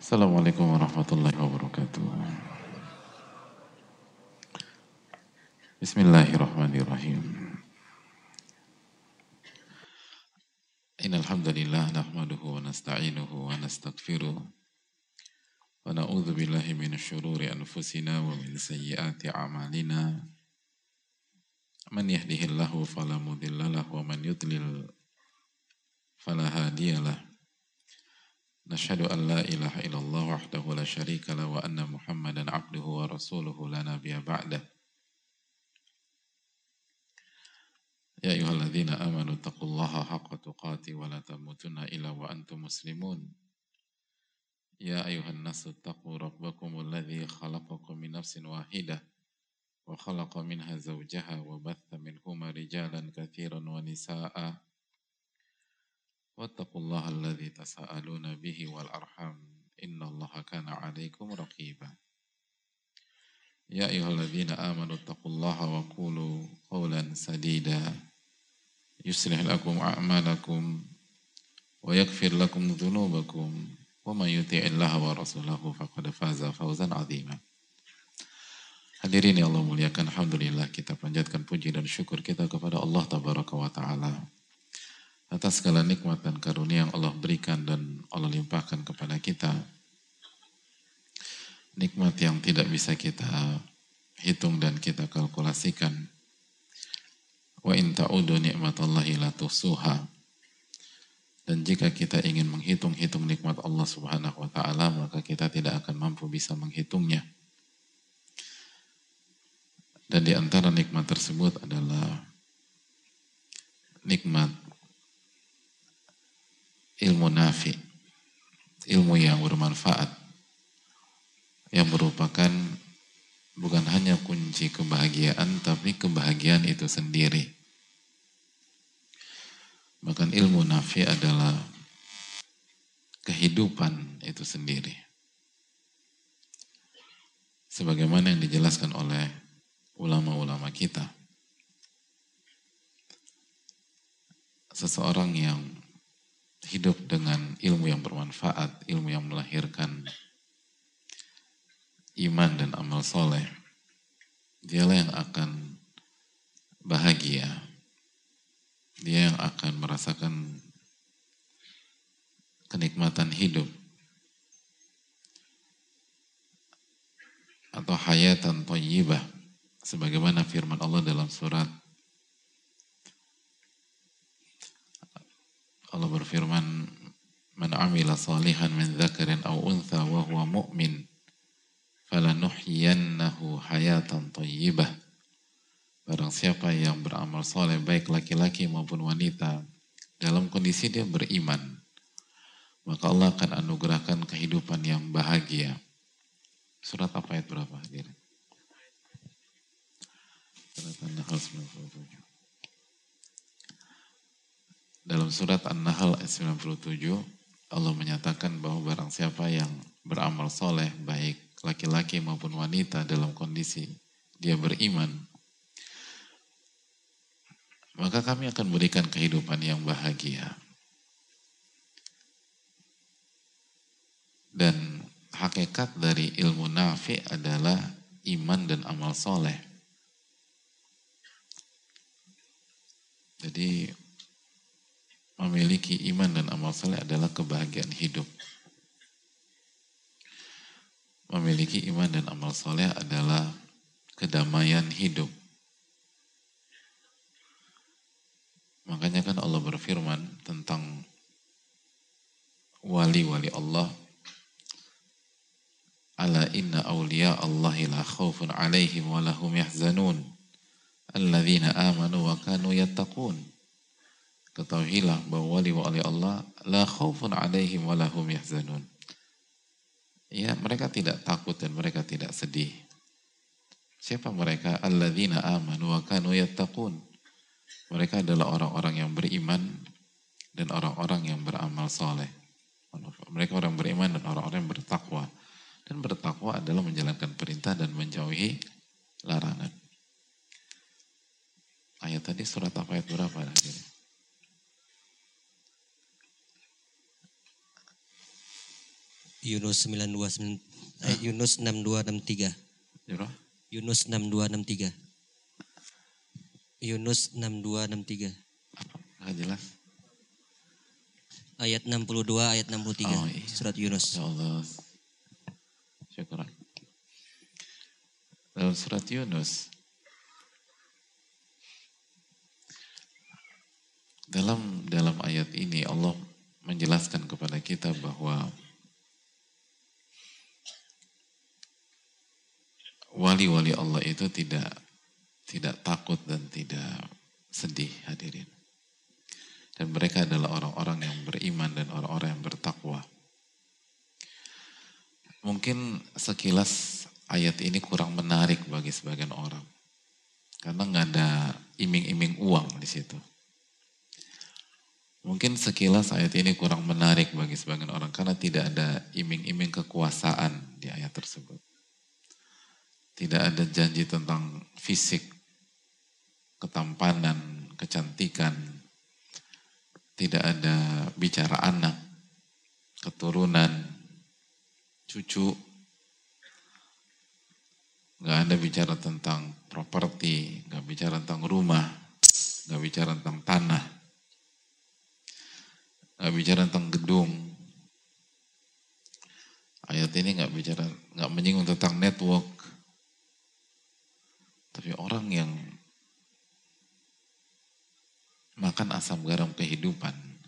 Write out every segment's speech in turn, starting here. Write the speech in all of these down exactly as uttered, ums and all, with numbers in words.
Assalamualaikum warahmatullahi wabarakatuh. Bismillahirrahmanirrahim. Innal hamdalillah nahmaduhu wa nasta'inuhu wa nastaghfiruh wa na'udzu billahi minasy syururi anfusina wa min sayyiati a'malina. Man yahdihillahu fala mudhillalah wa man yudlil fala hadiyalah. Nashhadu an la ilaha illallah wahdahu la syarika lah wa anna Muhammadan 'abduhu wa rasuluhu la nabiyya ba'dah. Ya ayyuhalladzina amanu taqullaha haqqa tuqatih wa la tamutunna illa wa antum muslimun. Ya ayyuhan nasu taqu rabbakumul ladzi khalaqakum min nafsin wahidah wa khalaqa minha zawjaha wa batha minhuma rijalan katsiran wa nisaa'a. Wattaqullaha alladzi tasaaluna bihi wal arham innallaha kana 'alaikum raqiba. Ya ayyuhalladzina amanu taqullaha wa qulu qawlan sadida yuslih lakum a'malakum wa yaghfir lakum dhunubakum wa man yuti'illaha wa rasulahu faqad faza fawzan 'azima. Hadirin yang Allah muliakan, alhamdulillah kita panjatkan puji dan syukur kita kepada Allah tabaraka wa taala atas segala nikmat dan karunia yang Allah berikan dan Allah limpahkan kepada kita. Nikmat yang tidak bisa kita hitung dan kita kalkulasikan. Wa in ta'udu ni'matallahi la tuhsuha. Dan jika kita ingin menghitung-hitung nikmat Allah Subhanahu wa taala, maka kita tidak akan mampu bisa menghitungnya. Dan di antara nikmat tersebut adalah nikmat ilmu nafi, ilmu yang bermanfaat, yang merupakan bukan hanya kunci kebahagiaan, tapi kebahagiaan itu sendiri. Bahkan ilmu nafi adalah kehidupan itu sendiri. Sebagaimana yang dijelaskan oleh ulama-ulama kita. Seseorang yang hidup dengan ilmu yang bermanfaat, ilmu yang melahirkan iman dan amal soleh, dialah yang akan bahagia. Dia yang akan merasakan kenikmatan hidup atau hayatan thayyibah, sebagaimana firman Allah dalam surat Allah berfirman, "Man 'amila salihan min dzakarin aw untha wa huwa mu'min falanuhyiyannahu hayatan thayyibah." Barang siapa yang beramal soleh, baik laki-laki maupun wanita, dalam kondisi dia beriman, maka Allah akan anugerahkan kehidupan yang bahagia. Surat apa ayat berapa? Surat An-Nahl sembilan puluh tujuh. Dalam surat An-Nahl ayat sembilan puluh tujuh, Allah menyatakan bahwa barang siapa yang beramal soleh, baik laki-laki maupun wanita, dalam kondisi dia beriman, maka kami akan berikan kehidupan yang bahagia. Dan hakikat dari ilmu nafi adalah iman dan amal soleh. Jadi memiliki iman dan amal soleh adalah kebahagiaan hidup. Memiliki iman dan amal soleh adalah kedamaian hidup. Makanya kan Allah berfirman tentang wali-wali Allah, "Ala inna awliya Allahi la khawfun alaihim wa lahum yahzanun alladzina amanu wa kanu yattaqun." Ketahuilah bahwa wali-wali Allah la khawfun alaihim wa lahum yahzanun. Ya, mereka tidak takut dan mereka tidak sedih. Siapa mereka? Alladzina amanu wa kanu yattaqun. Mereka adalah orang-orang yang beriman dan orang-orang yang beramal soleh. Mereka orang beriman dan orang-orang yang bertakwa. Dan bertakwa adalah menjalankan perintah dan menjauhi larangan. Ayat tadi surat apa, ayat berapa? Yunus sembilan dua eh, Yunus enam dua enam tiga. Jero? Yunus enam dua enam tiga. Yunus enam dua enam tiga. Nggak jelas. Ayat enam puluh dua, ayat enam puluh tiga. Oh, iya. Surat Yunus. Ya Allah. Syukuran. Dalam surat Yunus, dalam dalam ayat ini Allah menjelaskan kepada kita bahwa wali-wali Allah itu tidak tidak takut dan tidak sedih, hadirin. Dan mereka adalah orang-orang yang beriman dan orang-orang yang bertakwa. Mungkin sekilas ayat ini kurang menarik bagi sebagian orang. Karena nggak ada iming-iming uang di situ. Mungkin sekilas ayat ini kurang menarik bagi sebagian orang karena tidak ada iming-iming kekuasaan di ayat tersebut. Tidak ada janji tentang fisik, ketampanan, kecantikan. Tidak ada bicara anak, keturunan, cucu. Nggak ada bicara tentang properti, nggak bicara tentang rumah, nggak bicara tentang tanah, nggak bicara tentang gedung. Ayat ini nggak bicara, nggak menyinggung tentang network. Tapi orang yang makan asam garam kehidupan,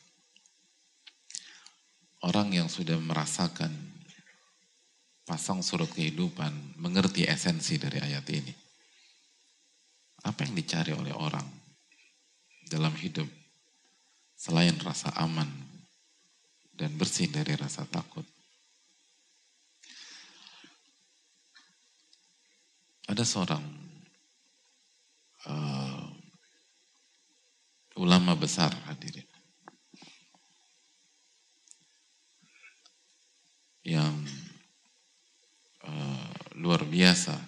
orang yang sudah merasakan pasang surut kehidupan, mengerti esensi dari ayat ini. Apa yang dicari oleh orang dalam hidup selain rasa aman dan bersih dari rasa takut? Ada seorang uh, ulama besar, hadirin, yang uh, luar biasa,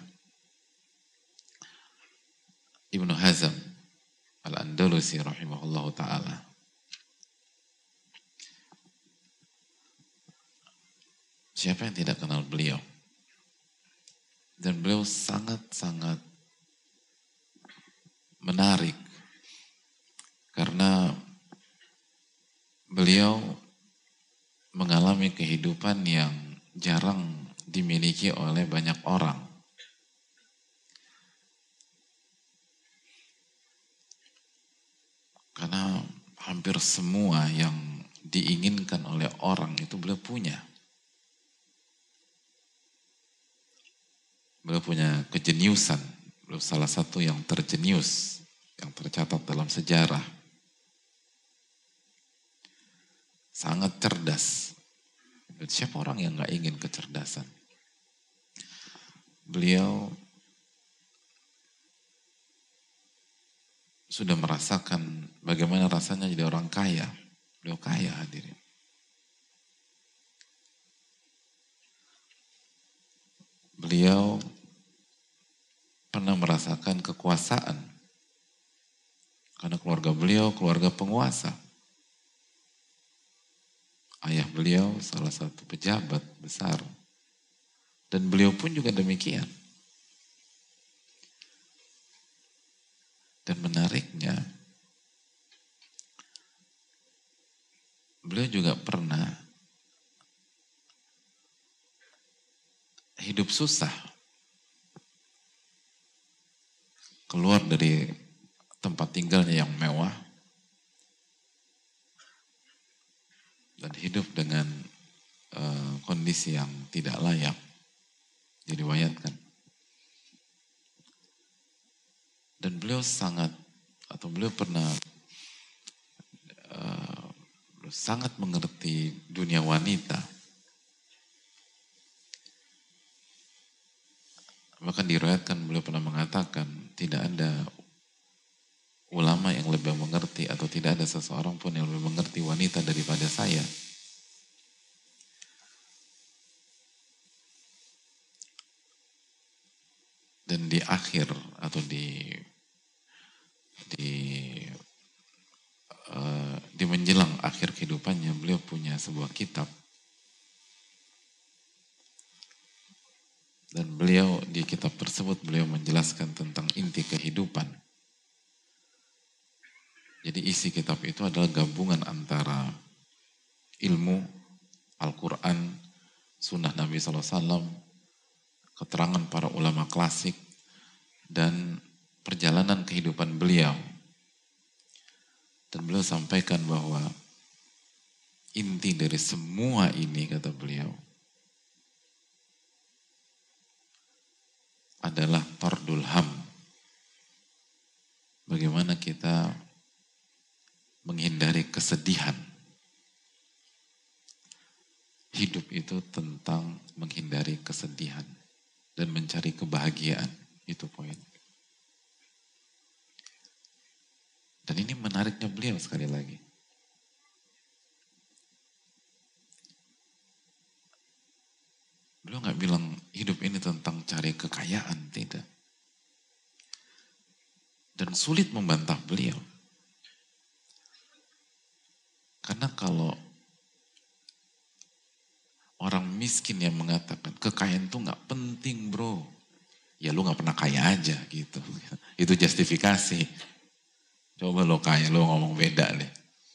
Ibnu Hazm Al-Andalusi rahimahullahu ta'ala. Siapa yang tidak kenal beliau? Dan beliau sangat-sangat menarik karena beliau mengalami kehidupan yang jarang dimiliki oleh banyak orang. Karena hampir semua yang diinginkan oleh orang itu beliau punya. Beliau punya kejeniusan, beliau salah satu yang terjenius, yang tercatat dalam sejarah. Sangat cerdas. Dan siapa orang yang gak ingin kecerdasan? Beliau sudah merasakan bagaimana rasanya jadi orang kaya. Beliau kaya, hadirin. Beliau pernah merasakan kekuasaan karena keluarga beliau keluarga penguasa. Ayah beliau salah satu pejabat besar dan beliau pun juga demikian. Dan menariknya, beliau juga pernah hidup susah. Keluar dari tempat tinggalnya yang mewah dan hidup dengan uh, kondisi yang tidak layak, diriwayatkan. Dan beliau sangat, atau beliau pernah uh, sangat mengerti dunia wanita. Bahkan diriwayatkan beliau pernah mengatakan tidak ada ulama yang lebih mengerti atau tidak ada seseorang pun yang lebih mengerti wanita daripada saya. Dan di akhir atau di di uh, di menjelang akhir kehidupannya beliau punya sebuah kitab Dan beliau di kitab tersebut beliau menjelaskan tentang inti kehidupan. Jadi isi kitab itu adalah gabungan antara ilmu, Al-Quran, sunnah Nabi shallallahu alaihi wasallam, keterangan para ulama klasik, dan perjalanan kehidupan beliau. Dan beliau sampaikan bahwa inti dari semua ini, kata beliau, adalah tardul ham. Bagaimana kita menghindari kesedihan. Hidup itu tentang menghindari kesedihan dan mencari kebahagiaan. Itu poin. Dan ini menariknya beliau sekali lagi. Beliau nggak bilang hidup ini tentang cari kekayaan, tidak. Dan sulit membantah beliau. Karena kalau orang miskin yang mengatakan kekayaan itu nggak penting bro, ya lu nggak pernah kaya aja gitu. Itu justifikasi. Coba lo kaya, lo ngomong beda deh.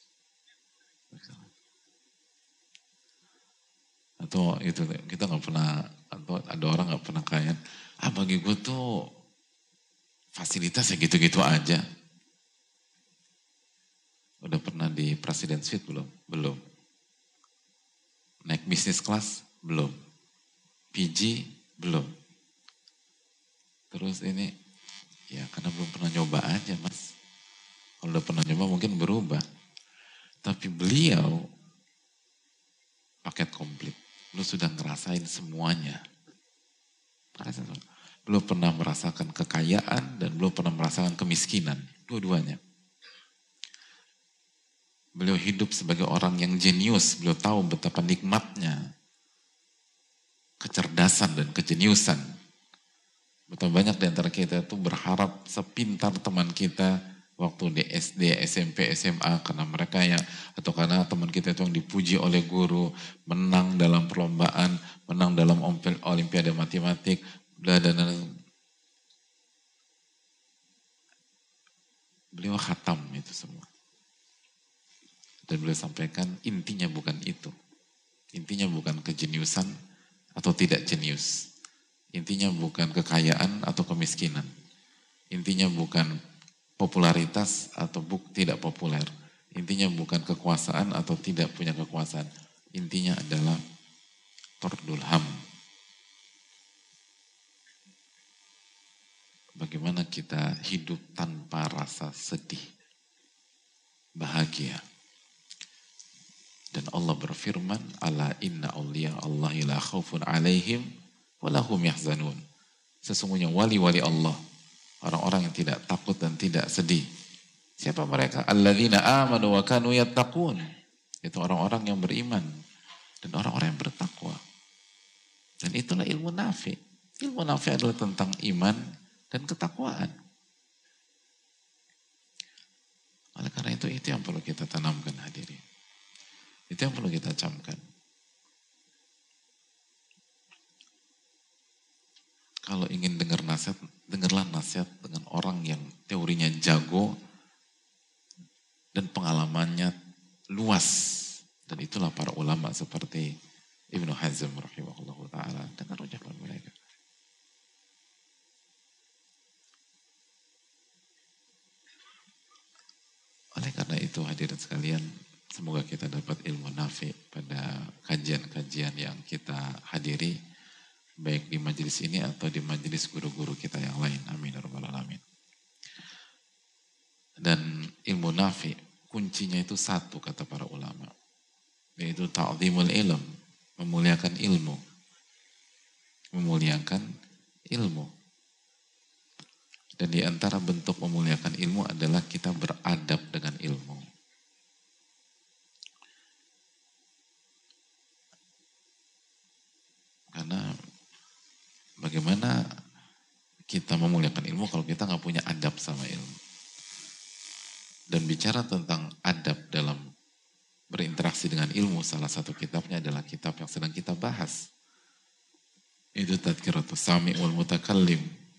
Atau itu kita nggak pernah, atau ada orang nggak pernah kaya. Ah bagi gue tuh fasilitas ya gitu-gitu aja. Udah pernah di Presiden Suite belum? Belum. Naik bisnis kelas? Belum. P G? Belum. Terus ini, ya karena belum pernah nyoba aja mas. Kalau udah pernah nyoba mungkin berubah. Tapi beliau paket komplit. Lu sudah ngerasain semuanya. Belum pernah merasakan kekayaan dan belum pernah merasakan kemiskinan. Dua-duanya. Beliau hidup sebagai orang yang jenius. Beliau tahu betapa nikmatnya kecerdasan dan kejeniusan. Betapa banyak di antara kita itu berharap sepintar teman kita waktu di S D, S M P, S M A, karena mereka ya, atau karena teman kita itu yang dipuji oleh guru, menang dalam perlombaan, menang dalam olimpiade matematik, dan beliau khatam itu semua. Dan beliau sampaikan intinya bukan itu. Intinya bukan kejeniusan atau tidak jenius. Intinya bukan kekayaan atau kemiskinan. Intinya bukan popularitas atau buk, tidak populer. Intinya bukan kekuasaan atau tidak punya kekuasaan. Intinya adalah tardul ham. Bagaimana kita hidup tanpa rasa sedih. Bahagia. Dan Allah berfirman, ala inna awliya Allahi la khawfun alaihim walahum yahzanun. Sesungguhnya wali-wali Allah, orang-orang yang tidak takut dan tidak sedih. Siapa mereka? Alladzina amanu wa kanu yattaqun. Itu orang-orang yang beriman dan orang-orang yang bertakwa. Dan itulah ilmu nafi. Ilmu nafi adalah tentang iman dan ketakwaan. Oleh karena itu, itu yang perlu kita tanamkan hadirin. Itu yang perlu kita camkan. Kalau ingin dengar nasihat, dengarlah nasihat dengan orang yang teorinya jago dan pengalamannya luas. Dan itulah para ulama seperti Ibnu Hazm rahimahullah ta'ala. Dengar ucapan mereka. Oleh karena itu hadirin sekalian, semoga kita dapat ilmu nafi pada kajian-kajian yang kita hadiri, baik di majelis ini atau di majelis guru-guru kita yang lain. Amin ya rabbal alamin. Dan ilmu nafi, kuncinya itu satu kata para ulama, yaitu ta'zimul ilm, memuliakan ilmu. Memuliakan ilmu. Dan di antara bentuk memuliakan ilmu adalah kita beradab dengan ilmu. Karena bagaimana kita memuliakan ilmu kalau kita nggak punya adab sama ilmu. Dan bicara tentang adab dalam berinteraksi dengan ilmu, salah satu kitabnya adalah kitab yang sedang kita bahas. Itu Tadhkiratus Sami' wal Mutakallim,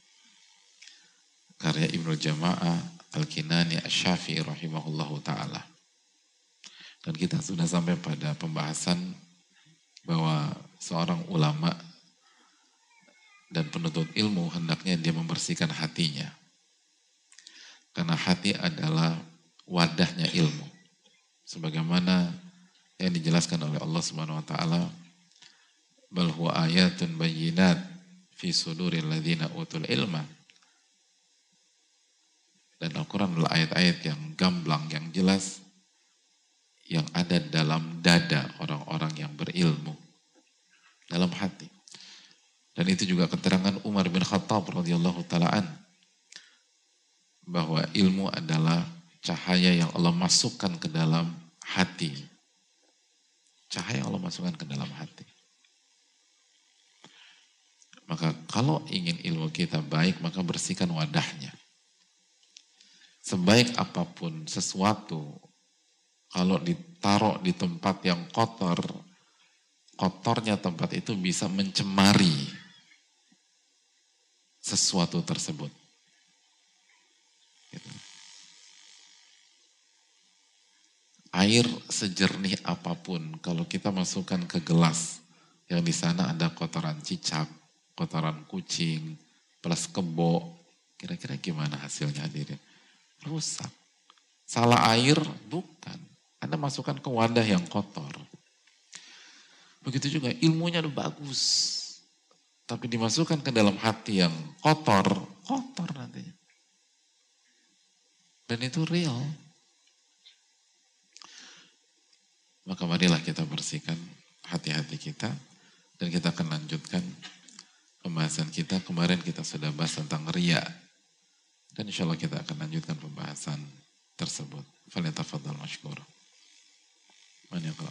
karya Ibnu Jama'ah Al-Kinani Asy-Syafi'i rahimahullahu ta'ala. Dan kita sudah sampai pada pembahasan bahwa seorang ulama dan penuntut ilmu hendaknya dia membersihkan hatinya. Karena hati adalah wadahnya ilmu. Sebagaimana yang dijelaskan oleh Allah Subhanahu wa taala, bal huwa ayatun bayyinat fi suduril ladzina utul ilma. Dan Al-Quran adalah ayat-ayat yang gamblang, yang jelas, yang ada dalam dada orang-orang yang berilmu, dalam hati. Dan itu juga keterangan Umar bin Khattab radhiyallahu ta'ala an, bahwa ilmu adalah cahaya yang Allah masukkan ke dalam hati. Cahaya yang Allah masukkan ke dalam hati. Maka kalau ingin ilmu kita baik, maka bersihkan wadahnya. Sebaik apapun sesuatu, kalau ditaruh di tempat yang kotor, kotornya tempat itu bisa mencemari sesuatu tersebut. Gitu. Air sejernih apapun, kalau kita masukkan ke gelas, yang di sana ada kotoran cicak, kotoran kucing, plus kebo, kira-kira gimana hasilnya hadirin? Rusak. Salah air? Bukan. Anda masukkan ke wadah yang kotor. Begitu juga ilmunya udah bagus, tapi dimasukkan ke dalam hati yang kotor, kotor nantinya. Dan itu real. Maka marilah kita bersihkan hati-hati kita, dan kita akan lanjutkan pembahasan kita. Kemarin kita sudah bahas tentang riya, dan insya Allah kita akan lanjutkan pembahasan tersebut. Falyatafaddal mashkur. Man yaqra.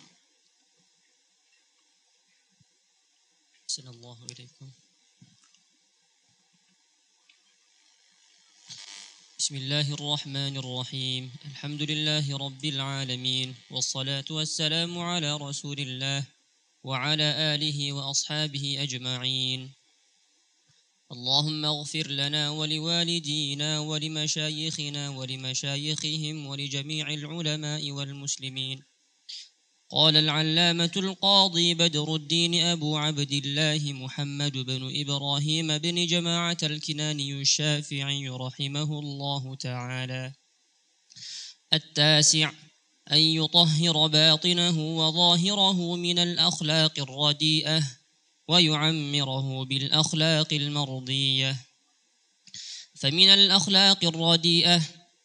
Assalamualaikum. Bismillahirrahmanirrahim. Alhamdulillahi rabbil alamin. Wassalatu wassalamu ala rasulillah wa ala alihi wa ashabihi ajma'in. اللهم اغفر لنا ولوالدينا ولمشايخنا ولمشايخهم ولجميع العلماء والمسلمين. قال العلامة القاضي بدر الدين أبو عبد الله محمد بن إبراهيم بن جماعة الكناني الشافعي رحمه الله تعالى: التاسع أن يطهر باطنه وظاهره من الأخلاق الرديئة ويعمره بالأخلاق المرضية. فمن الأخلاق الرديئة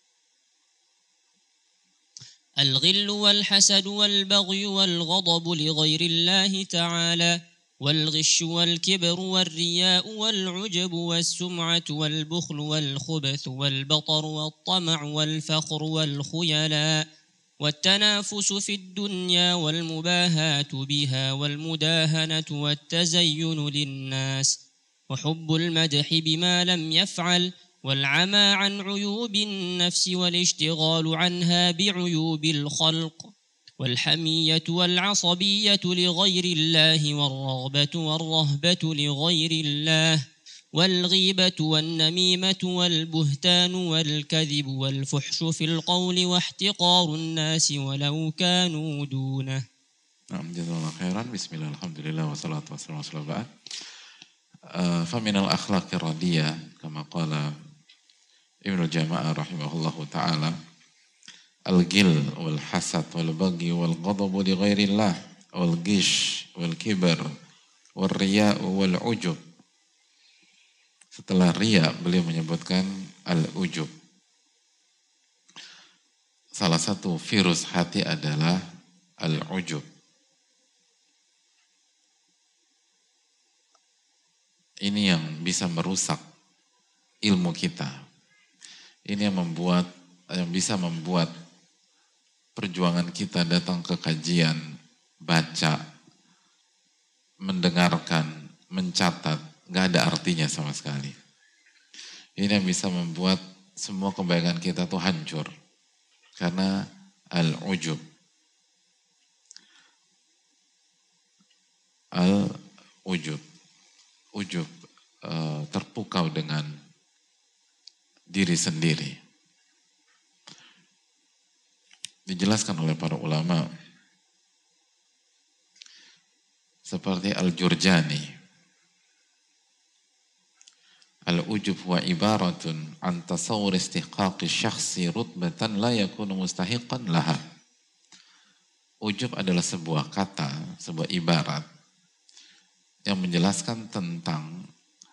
الغل والحسد والبغي والغضب لغير الله تعالى، والغش والكبر والرياء والعجب والسمعة والبخل والخبث والبطر والطمع والفخر والخيلاء والتنافس في الدنيا والمباهاة بها والمداهنة والتزين للناس وحب المدح بما لم يفعل والعمى عن عيوب النفس والاشتغال عنها بعيوب الخلق والحمية والعصبية لغير الله والرغبة والرهبة لغير الله والغيبة والنميمة والبهتان والكذب والفحش في القول واحتقار الناس ولو كانوا دونه. Nah, jazakallahu khairan. Bismillah, alhamdulillah, wassalatu wassalamu ala rasulillah. Faminal akhlaqir radiyah, kama qala Ibnu Jama'ah rahimahullahu ta'ala, al-gil wal hasad wal baghi wal ghadabu li ghairillah wal gish wal kibar wal riya'u wal ujub. Setelah riya, beliau menyebutkan al-ujub. Salah satu virus hati adalah al-ujub. Ini yang bisa merusak ilmu kita. Ini yang membuat, yang bisa membuat perjuangan kita datang ke kajian, baca, mendengarkan, mencatat, nggak ada artinya sama sekali. Ini yang bisa membuat semua kebaikan kita tuh hancur. Karena al-ujub. Al-ujub. ujub, uh, terpukau dengan diri sendiri. Dijelaskan oleh para ulama seperti Al-Jurjani, al-ujub huwa ibaratun an tasawwur istihqaqi syakhsi rutbatan la yakunu mustahiqan laha. Ujub adalah sebuah kata, sebuah ibarat yang menjelaskan tentang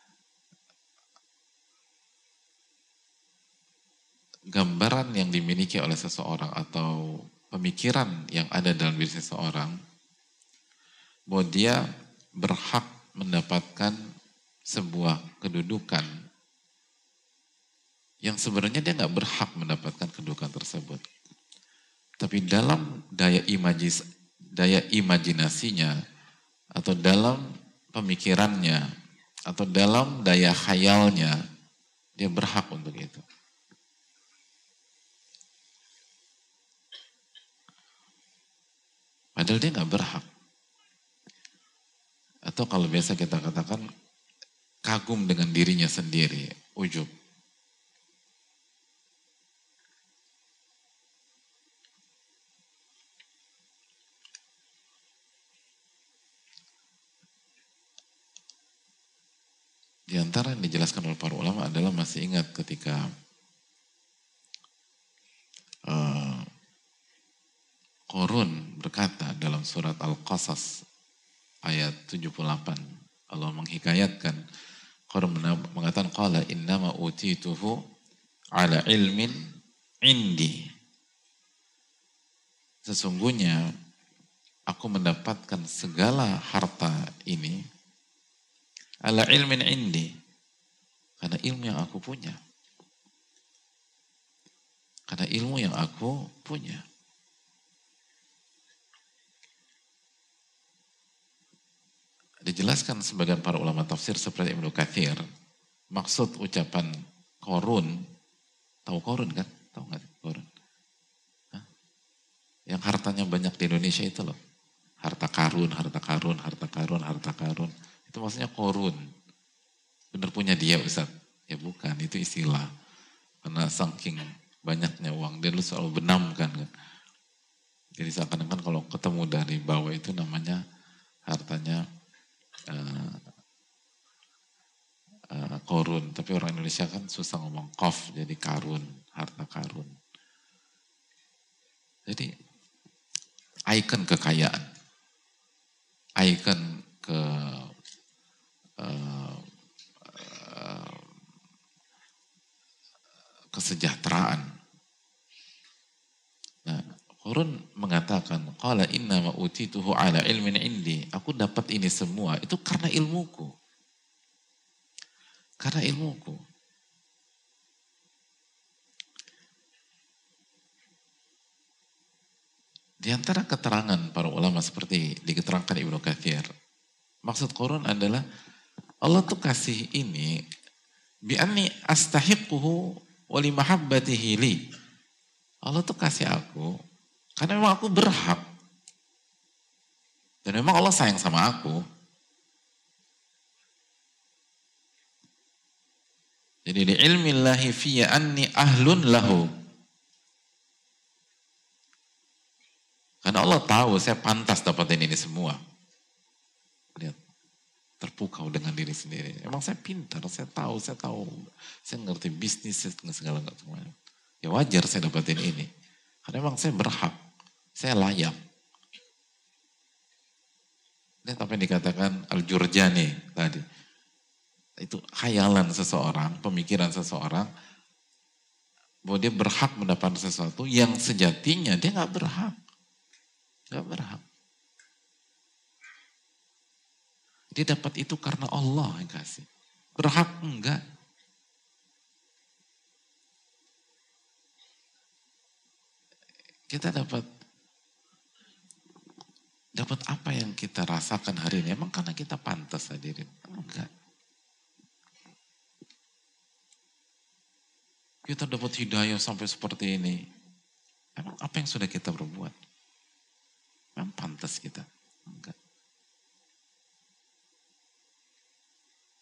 gambaran yang dimiliki oleh seseorang atau pemikiran yang ada dalam diri seseorang bahwa dia berhak mendapatkan sebuah kedudukan yang sebenarnya dia nggak berhak mendapatkan kedudukan tersebut. Tapi dalam daya imajis, daya imajinasinya atau dalam pemikirannya atau dalam daya khayalnya dia berhak untuk itu. Padahal dia nggak berhak. Atau kalau biasa kita katakan kagum dengan dirinya sendiri, ujub. Di antara yang dijelaskan oleh para ulama adalah masih ingat ketika uh, Qarun berkata dalam surat Al-Qasas ayat tujuh puluh delapan, Allah menghikayatkan, Qarun mengatakan qala innama utituhu ala ilmin indi. Sesungguhnya aku mendapatkan segala harta ini ala ilmin indi, karena ilmu yang aku punya. Karena ilmu yang aku punya. Dijelaskan sebagian para ulama tafsir seperti Ibnu Katsir, maksud ucapan Qarun, tahu Qarun kan? Tahu nggak Qarun? Hah? Yang hartanya banyak di Indonesia itu loh. Harta karun, harta karun, harta karun, harta karun. Itu maksudnya Qarun. Benar punya dia Ustaz? Ya bukan, itu istilah. Karena saking banyaknya uang, dia lu selalu benamkan kan. Jadi seakan-akan kalau ketemu dari bawah itu namanya hartanya Uh, uh, Qarun, tapi orang Indonesia kan susah ngomong qaf, jadi karun, harta karun. Jadi ikon kekayaan, ikon ke uh, uh, kesejahteraan. Nah, Qarun mengatakan, qala inna ma utituhu ala ilmin indi. Aku dapat ini semua itu karena ilmuku. Karena ilmuku. Di antara keterangan para ulama seperti diketerangkan Ibnu Katsir, maksud Qarun adalah Allah tuh kasih ini bi anni astahiquhu wa li mahabbatihi li. Allah tuh kasih aku karena memang aku berhak. Dan memang Allah sayang sama aku. Jadi di ilmillahi fiyya anni ahlun lahu. Karena Allah tahu saya pantas dapatin ini semua. Lihat, terpukau dengan diri sendiri. Emang saya pintar, saya tahu, saya tahu. Saya ngerti bisnis, segala nggak semuanya. Ya wajar saya dapatin ini. Karena memang saya berhak, saya layak. Lihat apa yang dikatakan Al-Jurjani tadi. Itu khayalan seseorang, pemikiran seseorang, bahwa dia berhak mendapatkan sesuatu yang sejatinya dia nggak berhak. Nggak berhak. Dia dapat itu karena Allah yang kasih. Berhak enggak. Kita dapat dapat apa yang kita rasakan hari ini emang karena kita pantas hadirin? Enggak. Kita dapat hidayah sampai seperti ini. Emang apa yang sudah kita berbuat? Emang pantas kita? Enggak.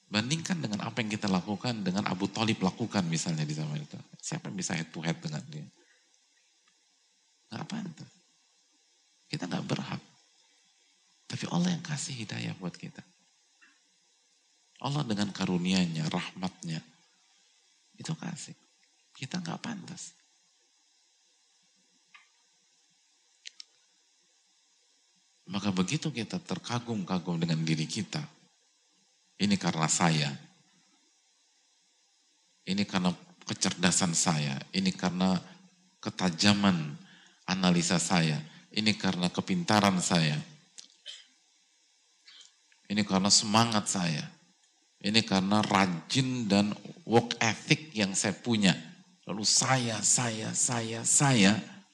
Bandingkan dengan apa yang kita lakukan, dengan Abu Thalib lakukan misalnya di zaman itu. Siapa yang bisa head to head dengan dia? Gak pantas. Kita gak berhak. Tapi Allah yang kasih hidayah buat kita. Allah dengan karunia-Nya, rahmat-Nya, itu kasih. Kita gak pantas. Maka begitu kita terkagum-kagum dengan diri kita, ini karena saya, ini karena kecerdasan saya, ini karena ketajaman analisa saya, ini karena kepintaran saya, ini karena semangat saya, ini karena rajin dan work ethic yang saya punya. Lalu saya, saya, saya, saya,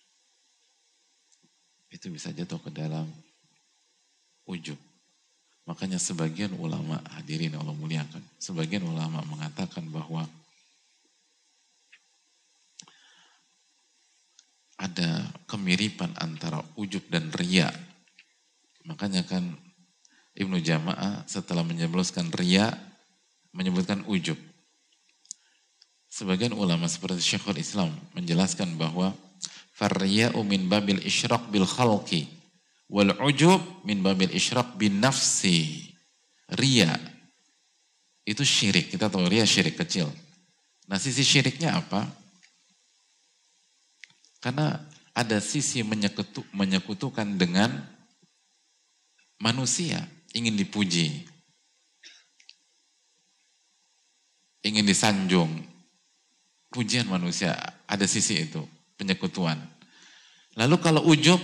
itu bisa jatuh ke dalam ujub. Makanya sebagian ulama, hadirin Allah muliakan, sebagian ulama mengatakan bahwa ada kemiripan antara ujub dan riya. Makanya kan Ibnu Jama'ah setelah menyebutkan riya, menyebutkan ujub. Sebagian ulama seperti Syekhul Islam menjelaskan bahwa farriya'u min babil isyraq bil khalqi wal ujub min babil isyraq bin nafsi. Riya itu syirik, kita tahu riya syirik kecil. Nah sisi syiriknya apa? Karena ada sisi menyekutu, menyekutukan dengan manusia, ingin dipuji, ingin disanjung, pujian manusia, ada sisi itu, penyekutuan. Lalu kalau ujub,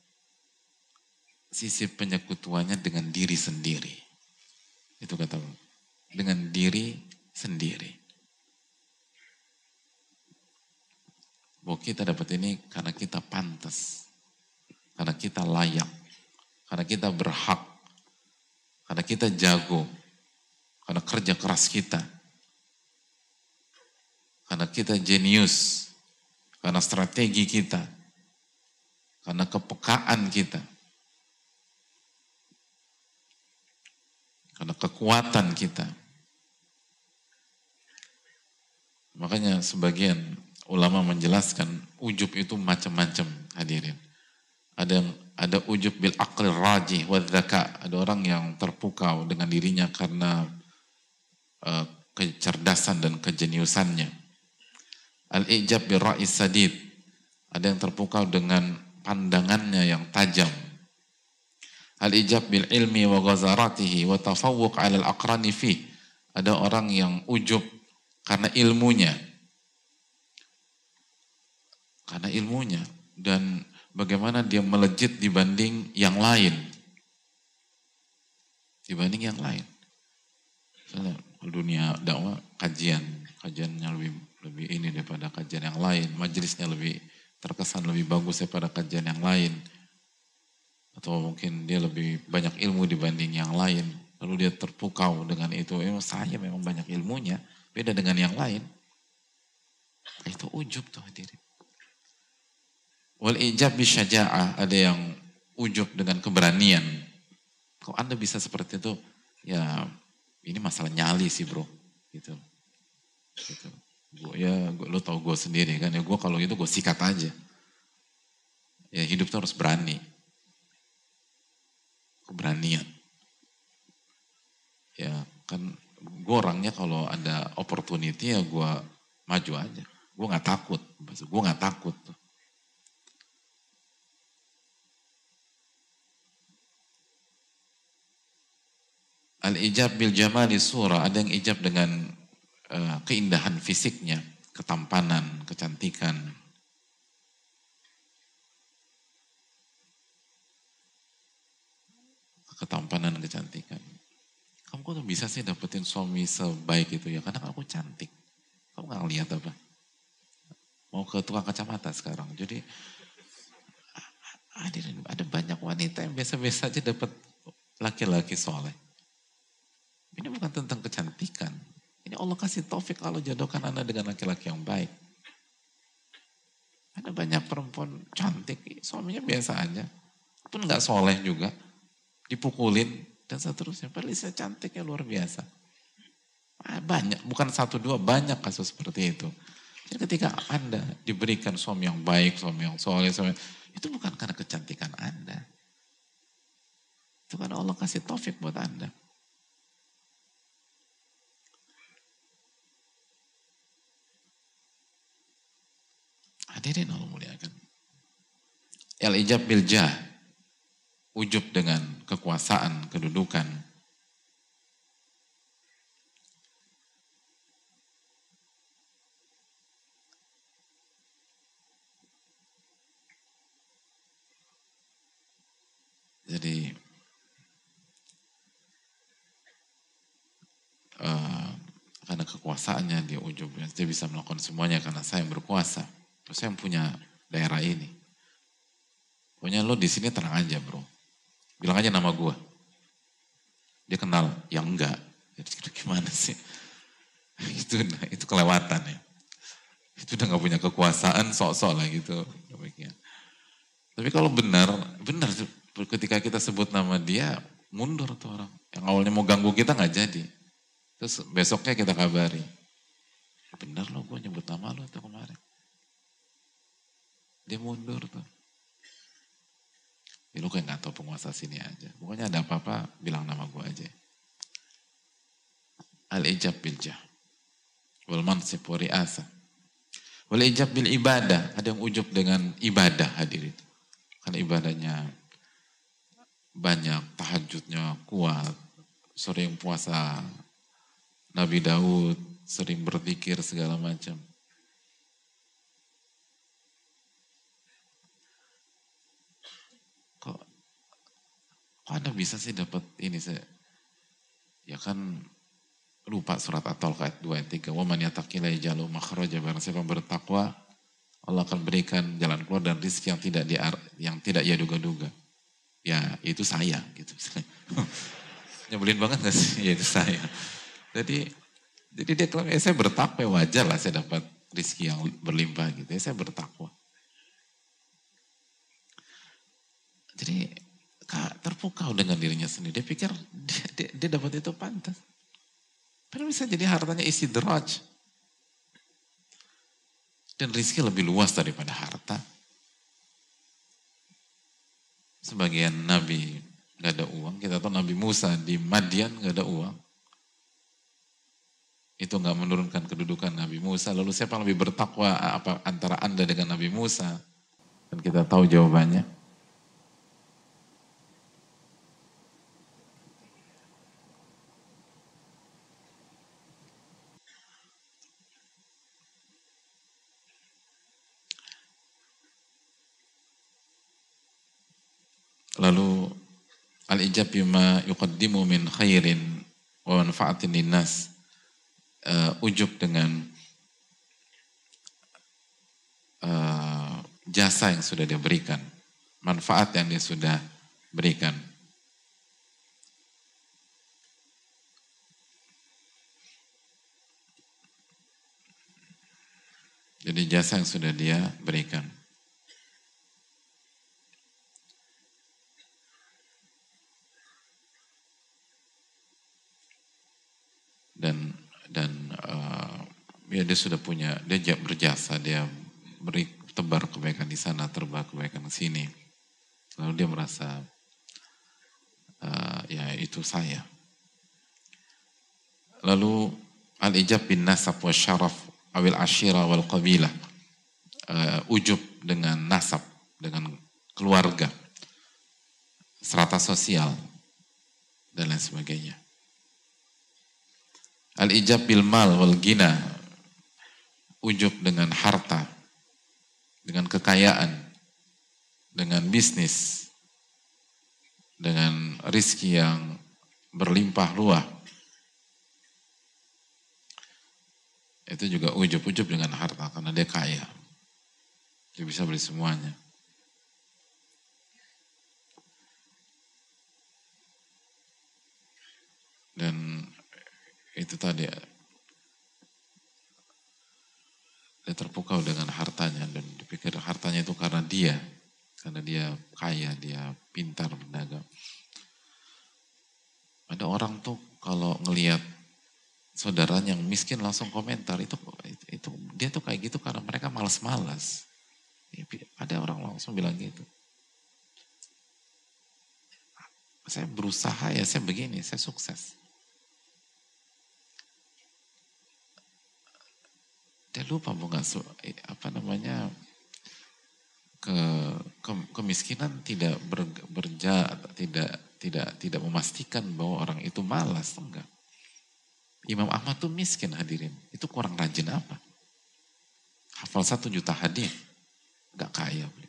sisi penyekutuannya dengan diri sendiri. Itu kata Allah, dengan diri sendiri. Bahwa kita dapat ini karena kita pantas, karena kita layak, karena kita berhak, karena kita jago, karena kerja keras kita, karena kita jenius, karena strategi kita, karena kepekaan kita, karena kekuatan kita. Makanya sebagian ulama menjelaskan ujub itu macam-macam, hadirin. Ada yang ada ujub bil aqli rajih wa dzaka, ada orang yang terpukau dengan dirinya karena uh, kecerdasan dan kejeniusannya. Al-ijab bil ra'is sadid, ada yang terpukau dengan pandangannya yang tajam. Al-ijab bil ilmi wa ghazaratihi wa tafawwuq 'ala al-aqrani fi, ada orang yang ujub karena ilmunya, karena ilmunya dan bagaimana dia melejit dibanding yang lain, dibanding yang lain. Misalnya dunia dakwah kajian, kajiannya lebih lebih ini daripada kajian yang lain, majelisnya lebih terkesan lebih bagus daripada kajian yang lain, atau mungkin dia lebih banyak ilmu dibanding yang lain, lalu dia terpukau dengan itu. Eh, saya memang banyak ilmunya, beda dengan yang lain. Itu ujub tuh hadirin. Wal ijab bisyaja'ah, ada yang ujub dengan keberanian. Kalau Anda bisa seperti itu, ya ini masalah nyali sih bro, gitu. Gitu. Gua, ya gua, lo tau gue sendiri kan, ya gue kalau gitu gue sikat aja. Ya hidup tuh harus berani, keberanian. Ya kan gue orangnya kalau ada opportunity ya gue maju aja. Gue nggak takut, gue nggak takut tuh. Al-ijab bil jamali surah, ada yang ijab dengan uh, keindahan fisiknya, ketampanan, kecantikan. Ketampanan, kecantikan. Kamu kok bisa sih dapetin suami sebaik itu ya? Karena aku cantik. Kamu gak lihat apa? Mau ke tukang kacamata sekarang. Jadi ada banyak wanita yang biasa-biasa aja dapat laki-laki soleh. Ini bukan tentang kecantikan. Ini Allah kasih taufik kalau jodohkan Anda dengan laki-laki yang baik. Ada banyak perempuan cantik, suaminya biasa aja. Pun gak soleh juga. Dipukulin dan seterusnya. Padahal saya cantiknya luar biasa. Banyak, bukan satu dua, banyak kasus seperti itu. Jadi ketika Anda diberikan suami yang baik, suami yang soleh, suami, itu bukan karena kecantikan Anda. Itu karena Allah kasih taufik buat Anda. Hadirin Allah muliakan. Al-ijab bil jah, ujub dengan kekuasaan, kedudukan. Jadi uh, karena kekuasaannya dia ujub, dia bisa melakukan semuanya karena saya yang berkuasa. Terus saya yang punya daerah ini. Pokoknya lo di sini tenang aja bro. Bilang aja nama gue. Dia kenal, yang enggak. Jadi gimana sih? itu itu kelewatan ya. Itu udah gak punya kekuasaan, sok-sok lah gitu. Tapi kalau benar, benar ketika kita sebut nama dia, mundur tuh orang. Yang awalnya mau ganggu kita gak jadi. Terus besoknya kita kabari. Benar loh gue nyebut nama lo tuh kemarin. Dia mundur tuh. Ya, lu kayak gak tahu penguasa sini aja. Pokoknya ada apa-apa bilang nama gue aja. Al-ijab bil jah. Wal mansib wa ri'asa. Wal ijab bil ibadah. Ada yang ujub dengan ibadah hadir itu. Karena ibadahnya banyak, tahajudnya kuat, sering puasa. Nabi Daud sering berzikir segala macam. Kok, kok Anda bisa sih dapat ini? Saya, ya kan lupa surat At-Talq ayat dua ayat tiga. Wa man yattaqilla yaj'al lahu makhraja. Barang siapa bertakwa, Allah akan berikan jalan keluar dan rezeki yang tidak di, yang tidak ia duga-duga. Ya itu saya gitu. Nyebelin banget gak sih? Ya itu saya. Jadi jadi dia klaim, eh, saya bertakwa, wajar lah saya dapat rezeki yang berlimpah gitu. Ya, saya bertakwa. Jadi terpukau dengan dirinya sendiri. Dia pikir dia, dia, dia dapat itu pantas. Padahal bisa jadi hartanya isi deraj. Dan rezeki lebih luas daripada harta. Sebagian nabi gak ada uang. Kita tahu Nabi Musa di Madian gak ada uang. Itu gak menurunkan kedudukan Nabi Musa. Lalu siapa yang lebih bertakwa apa antara Anda dengan Nabi Musa? Dan kita tahu jawabannya. Lalu al-ijab bima yuqaddimu min khairin wa manfaatin linnas. Uh, ujub dengan uh, jasa yang sudah dia berikan, manfaat yang dia sudah berikan. Jadi jasa yang sudah dia berikan. Dan dan uh, ya dia sudah punya, dia berjasa, dia beri tebar kebaikan di sana, tebar kebaikan di sini. Lalu dia merasa uh, ya itu saya. Lalu al-ijab bin nasab wa syaraf awil ashira wal qabilah. Uh, ujub dengan nasab, dengan keluarga, strata sosial dan lain sebagainya. Al-ijab bil mal wal gina, ujub dengan harta, dengan kekayaan, dengan bisnis, dengan rizki yang berlimpah ruah. Itu juga ujub-ujub dengan harta karena dia kaya. Dia bisa beli semuanya. Dan itu tadi dia terpukau dengan hartanya dan dipikir hartanya itu karena dia, karena dia kaya, dia pintar berdagang. Ada orang tuh kalau ngelihat saudaranya yang miskin langsung komentar, itu, itu, itu dia tuh kayak gitu karena mereka malas-malas. Ada orang langsung bilang gitu. Saya berusaha ya, saya begini, saya sukses. Dia lupa bukan apa namanya ke, ke kemiskinan tidak ber, berja tidak tidak tidak memastikan bahwa orang itu malas, enggak. Imam Ahmad tuh miskin hadirin, itu kurang rajin apa? Hafal satu juta hadis, enggak kaya beliau.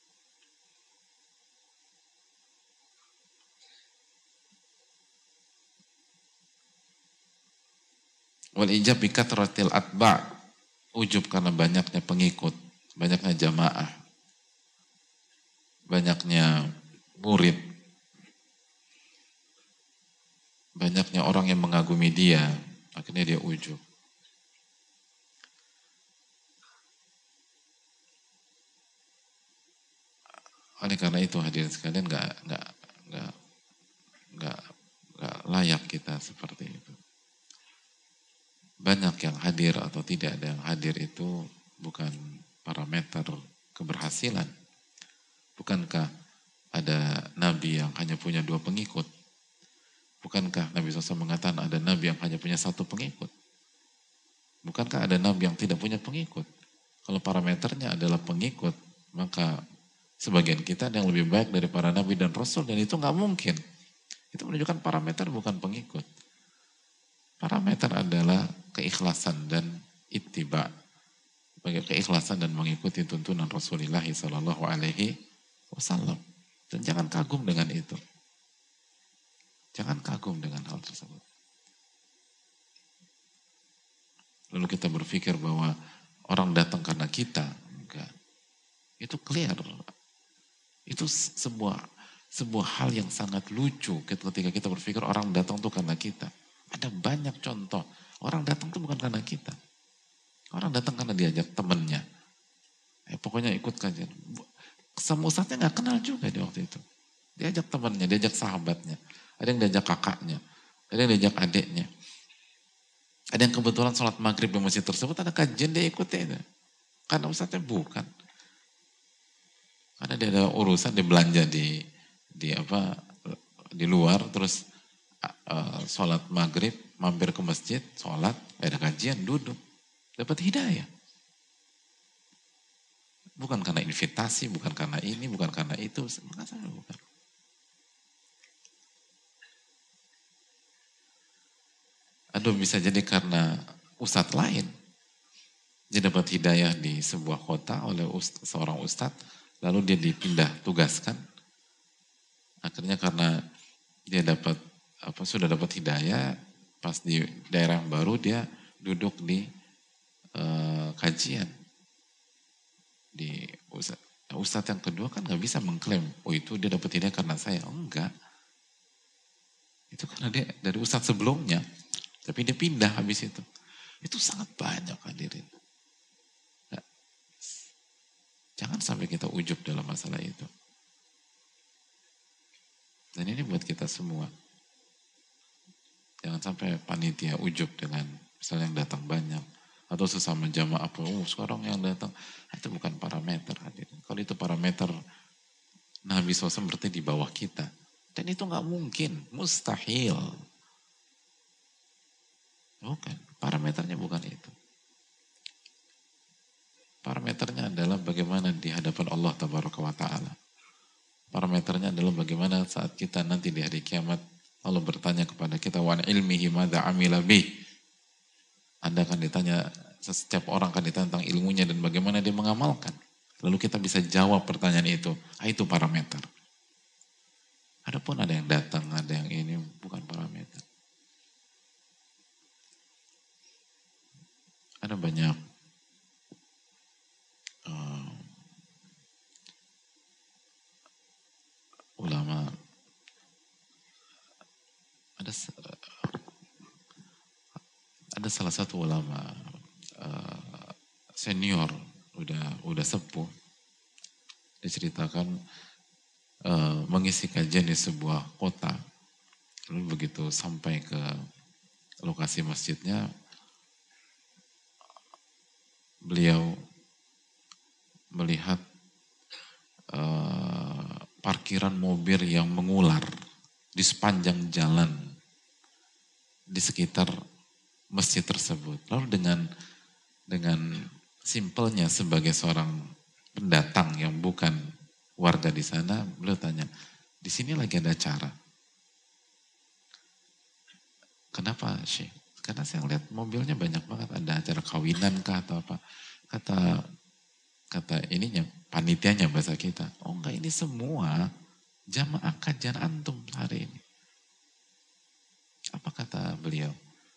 Wal ijab bi kathratil atba', ujub karena banyaknya pengikut, banyaknya jamaah, banyaknya murid, banyaknya orang yang mengagumi dia, akhirnya dia ujub. Oleh karena itu hadirin sekalian nggak nggak nggak nggak nggak layak kita seperti itu. Banyak yang hadir atau tidak ada yang hadir itu bukan parameter keberhasilan. Bukankah ada nabi yang hanya punya dua pengikut? Bukankah Nabi shallallahu alaihi wasallam mengatakan ada nabi yang hanya punya satu pengikut? Bukankah ada nabi yang tidak punya pengikut? Kalau parameternya adalah pengikut, maka sebagian kita ada yang lebih baik dari para nabi dan rasul, dan itu nggak mungkin. Itu menunjukkan parameter bukan pengikut. Parameter adalah keikhlasan dan ittiba. Bagi keikhlasan dan mengikuti tuntunan Rasulullah Sallallahu Alaihi Wasallam. Dan jangan kagum dengan itu. Jangan kagum dengan hal tersebut. Lalu kita berpikir bahwa orang datang karena kita. Enggak. Itu clear. Itu sebuah sebuah hal yang sangat lucu ketika kita berpikir orang datang tuh karena kita. Ada banyak contoh. Orang datang tuh bukan karena kita. Orang datang karena diajak temennya. Eh, pokoknya ikut kajian. Sama ustadznya gak kenal juga di waktu itu. Diajak temennya, diajak sahabatnya. Ada yang diajak kakaknya. Ada yang diajak adiknya. Ada yang kebetulan sholat maghrib di masjid tersebut, ada kajian dia ikutin. Karena ustadznya bukan. Karena dia ada urusan, dia belanja di di apa di luar, terus Uh, sholat maghrib, mampir ke masjid, sholat, ada kajian, duduk, dapat hidayah. Bukan karena invitasi, bukan karena ini, bukan karena itu, bukan. Aduh, bisa jadi karena ustadz lain. Dia dapat hidayah di sebuah kota oleh ust, seorang ustadz, lalu dia dipindah tugaskan. Akhirnya karena dia dapat apa sudah dapat hidayah, pas di daerah yang baru dia duduk di uh, kajian di ustadz. Ustadz yang kedua kan nggak bisa mengklaim, oh itu dia dapat hidayah karena saya, oh, enggak. Itu karena dia dari ustadz sebelumnya, tapi dia pindah habis itu. Itu sangat banyak hadirin. Nah, jangan sampai kita ujub dalam masalah itu. Dan ini buat kita semua. Jangan sampai panitia ujub dengan misalnya yang datang banyak. Atau sesama jamaah, oh sekarang yang datang. Itu bukan parameter hadirin. Kalau itu parameter, Nabi shallallahu alaihi wasallam berarti di bawah kita. Dan itu gak mungkin, mustahil. Bukan, parameternya bukan itu. Parameternya adalah bagaimana di hadapan Allah Tabaraka wa Ta'ala. Parameternya adalah bagaimana saat kita nanti di hari kiamat Allah bertanya kepada kita, wa ilmihi madza amila bih. Anda akan ditanya, setiap orang akan ditanya tentang ilmunya dan bagaimana dia mengamalkan. Lalu kita bisa jawab pertanyaan itu. Ah, itu parameter. Adapun ada yang datang, ada yang ini, bukan parameter. Ada banyak uh, ulama, ada ada salah satu ulama uh, senior, udah udah sepuh, diceritakan uh, mengisi kajian di sebuah kota, lalu begitu sampai ke lokasi masjidnya, beliau melihat uh, parkiran mobil yang mengular di sepanjang jalan di sekitar masjid tersebut. Lalu dengan dengan simpelnya sebagai seorang pendatang yang bukan warga di sana, beliau tanya, di sini lagi ada acara. Kenapa, Syekh? Karena saya lihat mobilnya banyak banget, ada acara kawinan kah atau apa. Kata kata ininya, panitianya bahasa kita, oh enggak, ini semua jamaah kajian antum hari ini. Apa kata beliau?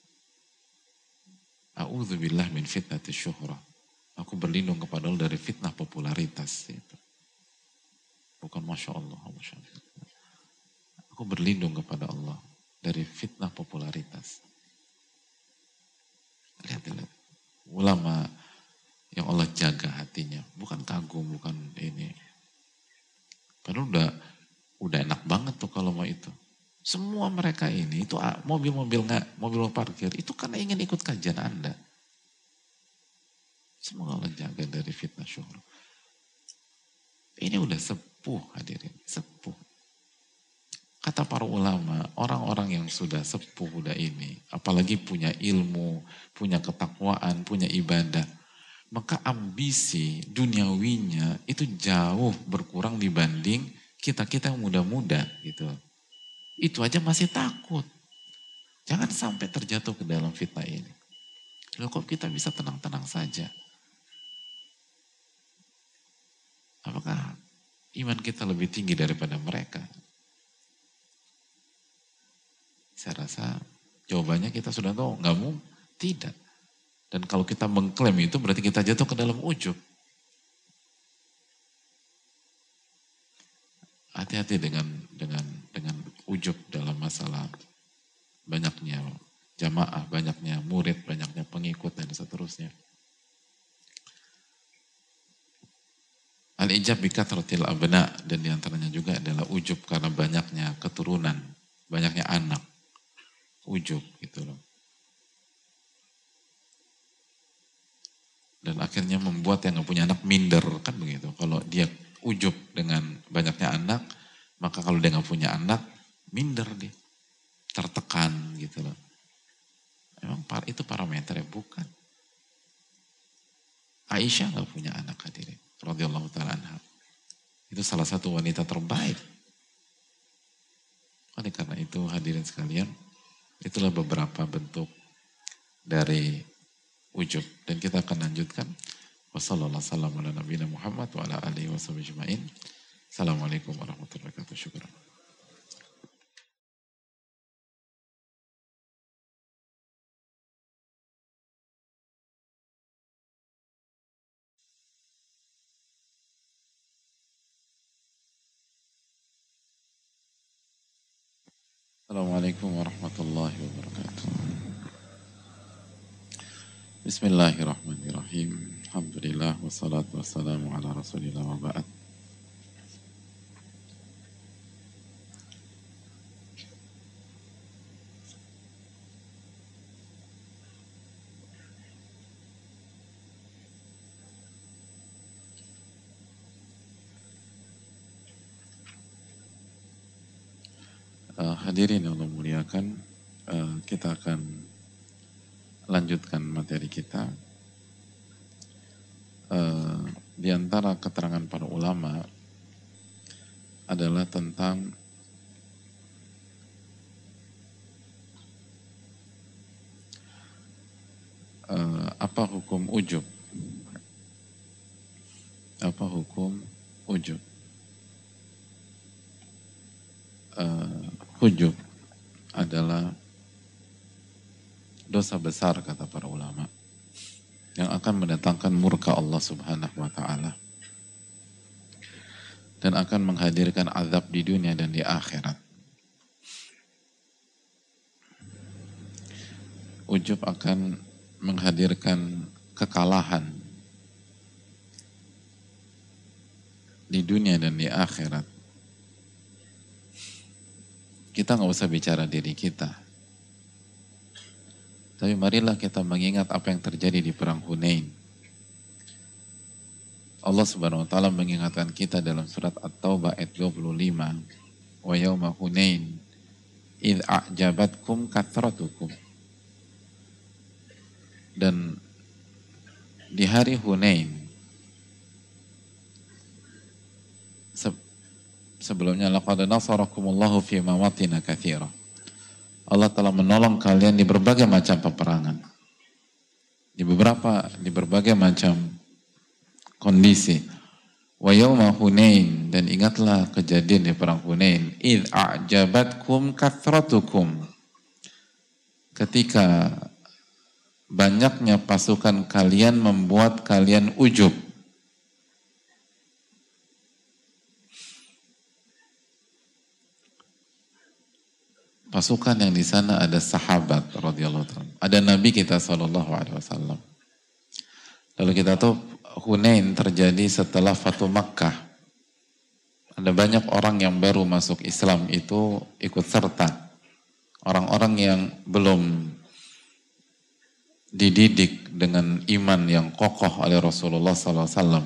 A'udzubillah min fitnati syuhrah. Aku berlindung kepada Allah dari fitnah popularitas. Itu. Bukan Masya Allah, Masya Allah. Aku berlindung kepada Allah dari fitnah popularitas. Lihat, lihat. Ulama yang Allah jaga hatinya. Bukan kagum, bukan ini. Padahal udah, udah enak banget tuh kalau mau itu. Semua mereka ini, itu mobil-mobil nggak, mobil parkir, itu karena ingin ikut kajian Anda. Semoga Allah jaga dari fitnah syuhur. Ini udah sepuh hadirin, sepuh. Kata para ulama, orang-orang yang sudah sepuh udah ini, apalagi punya ilmu, punya ketakwaan, punya ibadah, maka ambisi duniawinya itu jauh berkurang dibanding kita-kita yang muda-muda gitu. Itu aja masih takut. Jangan sampai terjatuh ke dalam fitnah ini. Loh kok kita bisa tenang-tenang saja? Apakah iman kita lebih tinggi daripada mereka? Saya rasa jawabannya kita sudah tahu, nggak mau, tidak. Dan kalau kita mengklaim itu berarti kita jatuh ke dalam ujub. Hati-hati dengan dengan dengan ujub dalam masalah banyaknya jamaah, banyaknya murid, banyaknya pengikut dan seterusnya. Al-ijab bikathratil abna, dan diantaranya juga adalah ujub karena banyaknya keturunan, banyaknya anak. Ujub gitu loh. Dan akhirnya membuat yang gak punya anak minder, kan begitu. Kalau dia ujub dengan banyaknya anak, maka kalau dia gak punya anak, minder dia. Tertekan gitu loh. Emang itu parameter ya? Bukan. Aisyah gak punya anak hadirin. Radhiyallahu ta'ala anha. Itu salah satu wanita terbaik. Oleh karena itu hadirin sekalian, itulah beberapa bentuk dari ujub. Dan kita akan lanjutkan. Wassalamualaikum warahmatullahi wabarakatuh. Wa ala alihi wa sahbihi ajma'in. Assalamualaikum warahmatullahi wabarakatuh. Syukran. Assalamualaikum warahmatullahi wabarakatuh. Bismillahirrahmanirrahim. Alhamdulillah wassalatu wassalamu ala Rasulillah wa ba'd. Uh, hadirin yang Allah muliakan, uh, kita akan lanjutkan materi kita. Uh, di antara keterangan para ulama adalah tentang uh, apa hukum ujub. Apa hukum ujub? Uh, ujub adalah dosa besar kata para ulama yang akan mendatangkan murka Allah Subhanahu wa taala dan akan menghadirkan azab di dunia dan di akhirat. Ujub akan menghadirkan kekalahan di dunia dan di akhirat. Kita nggak usah bicara diri kita. Tapi marilah kita mengingat apa yang terjadi di perang Hunain. Allah Subhanahu wa taala mengingatkan kita dalam surat At-Taubah ayat dua puluh lima. Wa yauma Hunain idh a'jabatkum kathratukum. Dan di hari Hunain, se sebelumnya laqad nasarakumullahu fi mawatin katsira. Allah telah menolong kalian di berbagai macam peperangan. Di beberapa di berbagai macam kondisi. Wa yauma Hunain, dan ingatlah kejadian di perang Hunain, id a'jabatkum kathratukum. Ketika banyaknya pasukan kalian membuat kalian ujub. Pasukan yang di sana ada sahabat radhiyallahu anhum, ada Nabi kita sallallahu alaihi wasallam. Lalu kita tahu Hunain terjadi setelah Fatu Makkah. Ada banyak orang yang baru masuk Islam itu ikut serta. Orang-orang yang belum dididik dengan iman yang kokoh oleh Rasulullah sallallahu alaihi wasallam.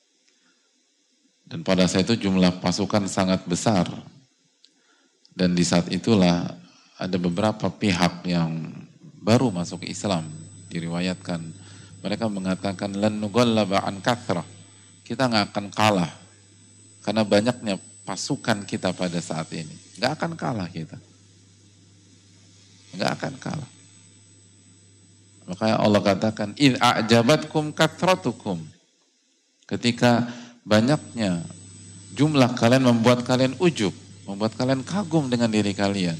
Dan pada saat itu jumlah pasukan sangat besar. Dan di saat itulah ada beberapa pihak yang baru masuk Islam, diriwayatkan mereka mengatakan lan nughallaba an kathrah, kita nggak akan kalah karena banyaknya pasukan kita pada saat ini. Nggak akan kalah kita, nggak akan kalah. Makanya Allah katakan idh a'jabatkum kathratukum, ketika banyaknya jumlah kalian membuat kalian ujub, membuat kalian kagum dengan diri kalian.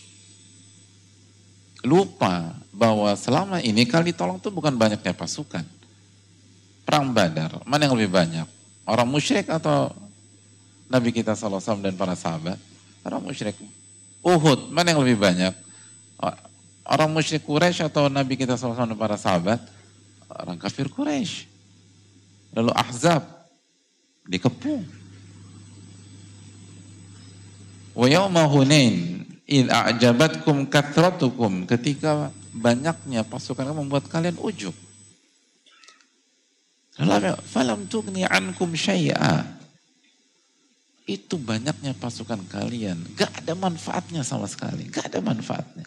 Lupa bahwa selama ini kali tolong itu bukan banyaknya pasukan. Perang Badar, mana yang lebih banyak? Orang musyrik atau Nabi kita sallallahu alaihi wasallam dan para sahabat? Orang musyrik. Uhud, mana yang lebih banyak? Orang musyrik Quraisy atau Nabi kita sallallahu alaihi wasallam dan para sahabat? Orang kafir Quraisy. Lalu Ahzab dikepung. Wa yauma Hunain id a'jabatkum kathratukum, ketika banyaknya pasukan membuat kalian ujub. Lalu falam tughni ankum syai'a, itu banyaknya pasukan kalian gak ada manfaatnya sama sekali, gak ada manfaatnya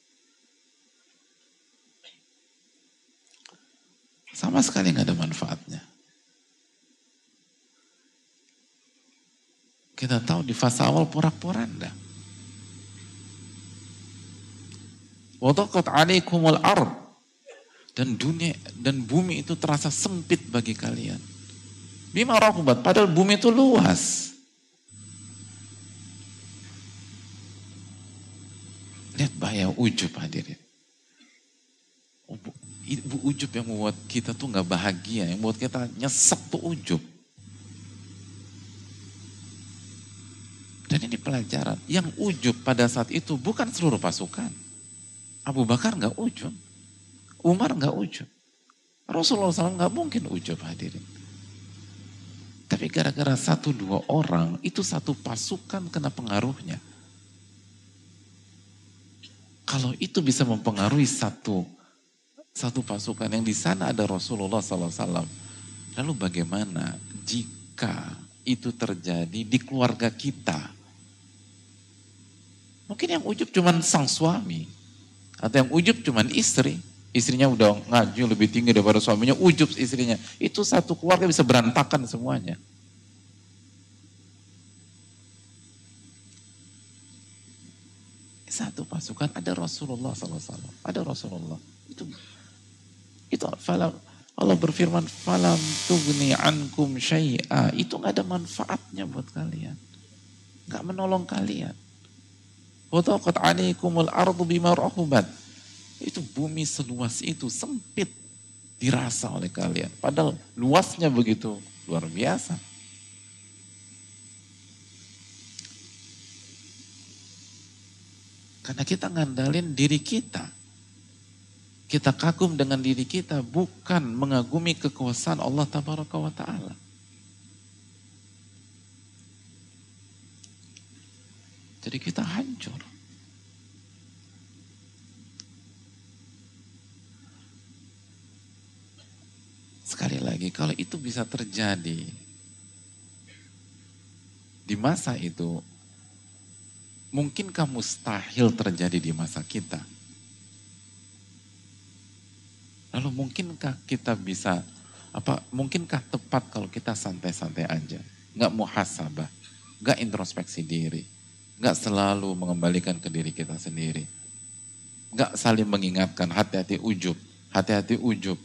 sama sekali, gak ada manfaatnya. Kita tahu di fase awal porak-poranda. Wadaqat 'alaikumul ard, dan dunia dan bumi itu terasa sempit bagi kalian. Bima rahubat, padahal bumi itu luas. Lihat bahaya ujub hadirin. Ibu ujub yang membuat kita tuh nggak bahagia, yang membuat kita nyesek tuh ujub. Dan ini pelajaran, yang ujub pada saat itu bukan seluruh pasukan. Abu Bakar nggak ujub, Umar nggak ujub, Rasulullah shallallahu alaihi wasallam nggak mungkin ujub hadirin. Tapi gara-gara satu dua orang, itu satu pasukan kena pengaruhnya. Kalau itu bisa mempengaruhi satu satu pasukan yang di sana ada Rasulullah shallallahu alaihi wasallam, lalu bagaimana jika itu terjadi di keluarga kita? Mungkin yang ujub cuman sang suami, atau yang ujub cuman istri. Istrinya udah ngaji lebih tinggi daripada suaminya, ujub istrinya. Itu satu keluarga bisa berantakan semuanya. Satu pasukan ada Rasulullah shallallahu alaihi wasallam, ada Rasulullah. Itu itu falam, Allah berfirman falam tughni ankum syai'a, itu nggak ada manfaatnya buat kalian, nggak menolong kalian. Wadaqat 'alaikumul ardu bima rahubat, itu bumi seluas itu sempit dirasa oleh kalian, padahal luasnya begitu luar biasa. Karena kita ngandalin diri kita. Kita kagum dengan diri kita, bukan mengagumi kekuasaan Allah Tabaraka wa Ta'ala. Jadi kita hancur. Sekali lagi, kalau itu bisa terjadi di masa itu, mungkinkah mustahil terjadi di masa kita? Lalu mungkinkah kita bisa, apa? Mungkinkah tepat kalau kita santai-santai aja, nggak muhasabah, nggak introspeksi diri, nggak selalu mengembalikan ke diri kita sendiri, nggak saling mengingatkan, hati-hati ujub, hati-hati ujub.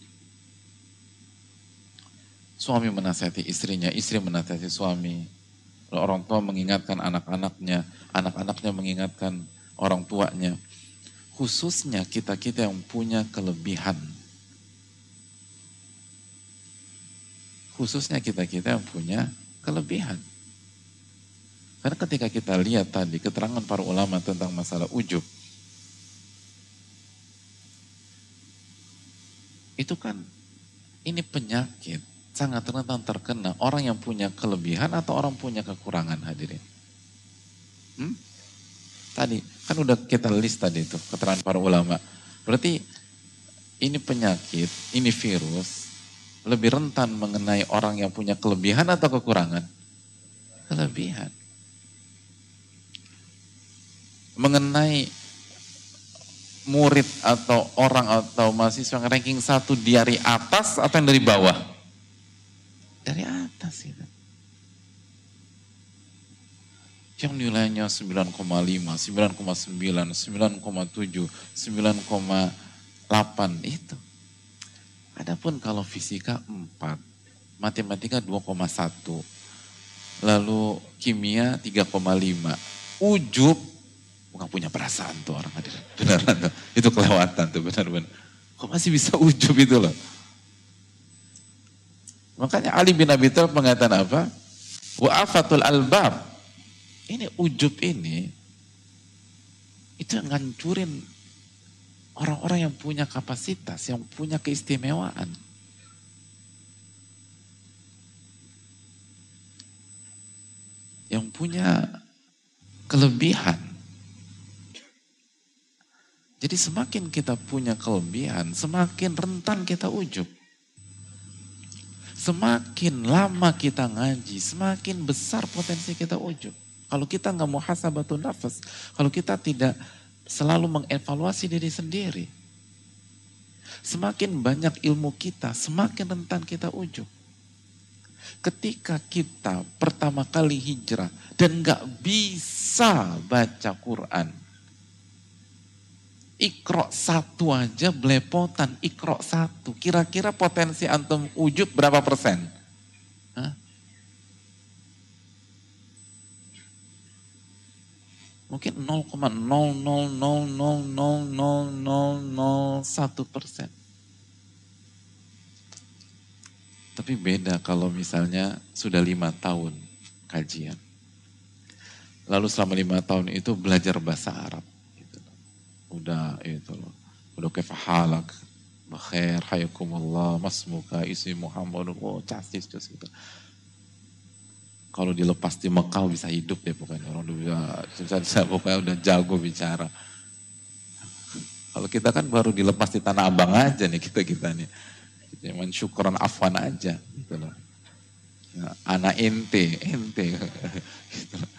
Suami menasihati istrinya, istri menasihati suami. Orang tua mengingatkan anak-anaknya, anak-anaknya mengingatkan orang tuanya. Khususnya kita-kita yang punya kelebihan. Khususnya kita-kita yang punya kelebihan. Karena ketika kita lihat tadi keterangan para ulama tentang masalah ujub, itu kan ini penyakit sangat rentan terkena orang yang punya kelebihan atau orang punya kekurangan, hadirin. Hmm? Tadi kan udah kita list tadi itu keterangan para ulama. Berarti ini penyakit, ini virus lebih rentan mengenai orang yang punya kelebihan atau kekurangan? Kelebihan. Mengenai murid atau orang atau mahasiswa yang ranking satu dari atas atau yang dari bawah? Dari atas itu. Yang nilainya sembilan koma lima, sembilan koma sembilan, sembilan koma tujuh, sembilan koma delapan itu. Adapun kalau fisika empat, matematika dua koma satu, lalu kimia tiga koma lima. Ujub, bukan punya perasaan tuh orang hadir. Beneran tuh, itu kelewatan tuh benar-benar. Kok masih bisa ujub itu loh. Makanya Ali bin Abi Thalib mengatakan apa? Wa afatul albab. Ini ujub ini, itu yang ngancurin orang-orang yang punya kapasitas, yang punya keistimewaan. Yang punya kelebihan. Jadi semakin kita punya kelebihan, semakin rentan kita ujub. Semakin lama kita ngaji, semakin besar potensi kita ujub. Kalau kita nggak muhasabatun nafas, kalau kita tidak selalu mengevaluasi diri sendiri, semakin banyak ilmu kita, semakin rentan kita ujub. Ketika kita pertama kali hijrah dan nggak bisa baca Quran, Iqra satu aja belepotan, Iqra satu. Kira-kira potensi antum ujub berapa persen? Hah? Mungkin nol koma nol nol nol nol nol nol nol nol satu persen. Tapi beda kalau misalnya sudah lima tahun kajian. Lalu selama lima tahun itu belajar bahasa Arab. Udah itu loh, udah kefahalak, bakhair, hayakumullah, masmuka, isi Muhammad, oh castis, castis gitu. Kalau dilepas di Mekah bisa hidup deh pokoknya, orang udah bisa, pokoknya udah jago bicara. Kalau kita kan baru dilepas di Tanah Abang aja nih kita-kita nih, cuman syukuran afwan aja gitu loh. Ya, anak ente, ente gitu loh.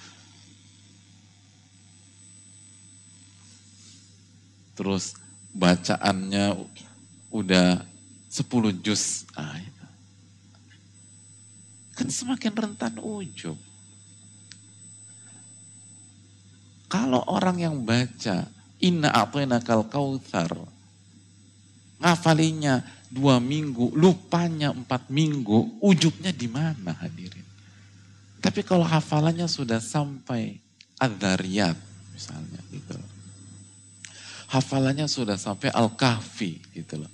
Terus bacaannya udah sepuluh juz. Ah, itu. Kan semakin rentan ujub. Kalau orang yang baca inna a'tainakal kautsar, ngafalinya dua minggu, lupanya empat minggu, ujubnya di mana hadirin? Tapi kalau hafalannya sudah sampai Adz-Dzariyat misalnya gitu. Hafalannya sudah sampai Al-Kahfi gitu loh.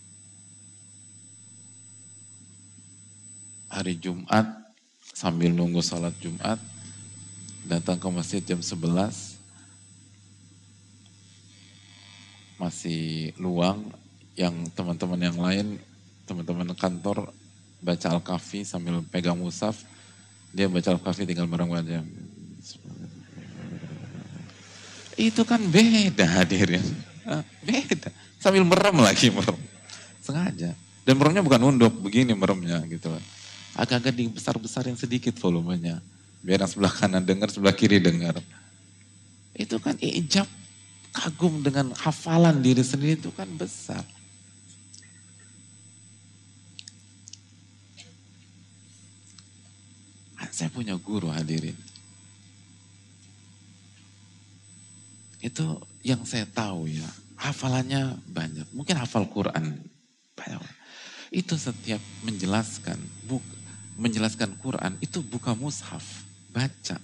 Hari Jumat sambil nunggu sholat Jumat, datang ke masjid jam sebelas, masih luang, yang teman-teman yang lain, teman-teman kantor baca Al-Kahfi sambil pegang mushaf, dia baca Al-Kahfi tinggal bareng-bareng. Itu kan beda hadirin, beda. Sambil merem lagi, merem. Sengaja. Dan meremnya bukan nunduk, begini meremnya gitu. Agak-agak dibesar-besarin sedikit volumenya. Biar yang sebelah kanan dengar, sebelah kiri dengar. Itu kan ijab, kagum dengan hafalan diri sendiri itu kan besar. Saya punya guru hadirin. Itu yang saya tahu ya, hafalannya banyak. Mungkin hafal Quran banyak. Itu setiap menjelaskan, buk, menjelaskan Quran, itu buka mushaf, baca.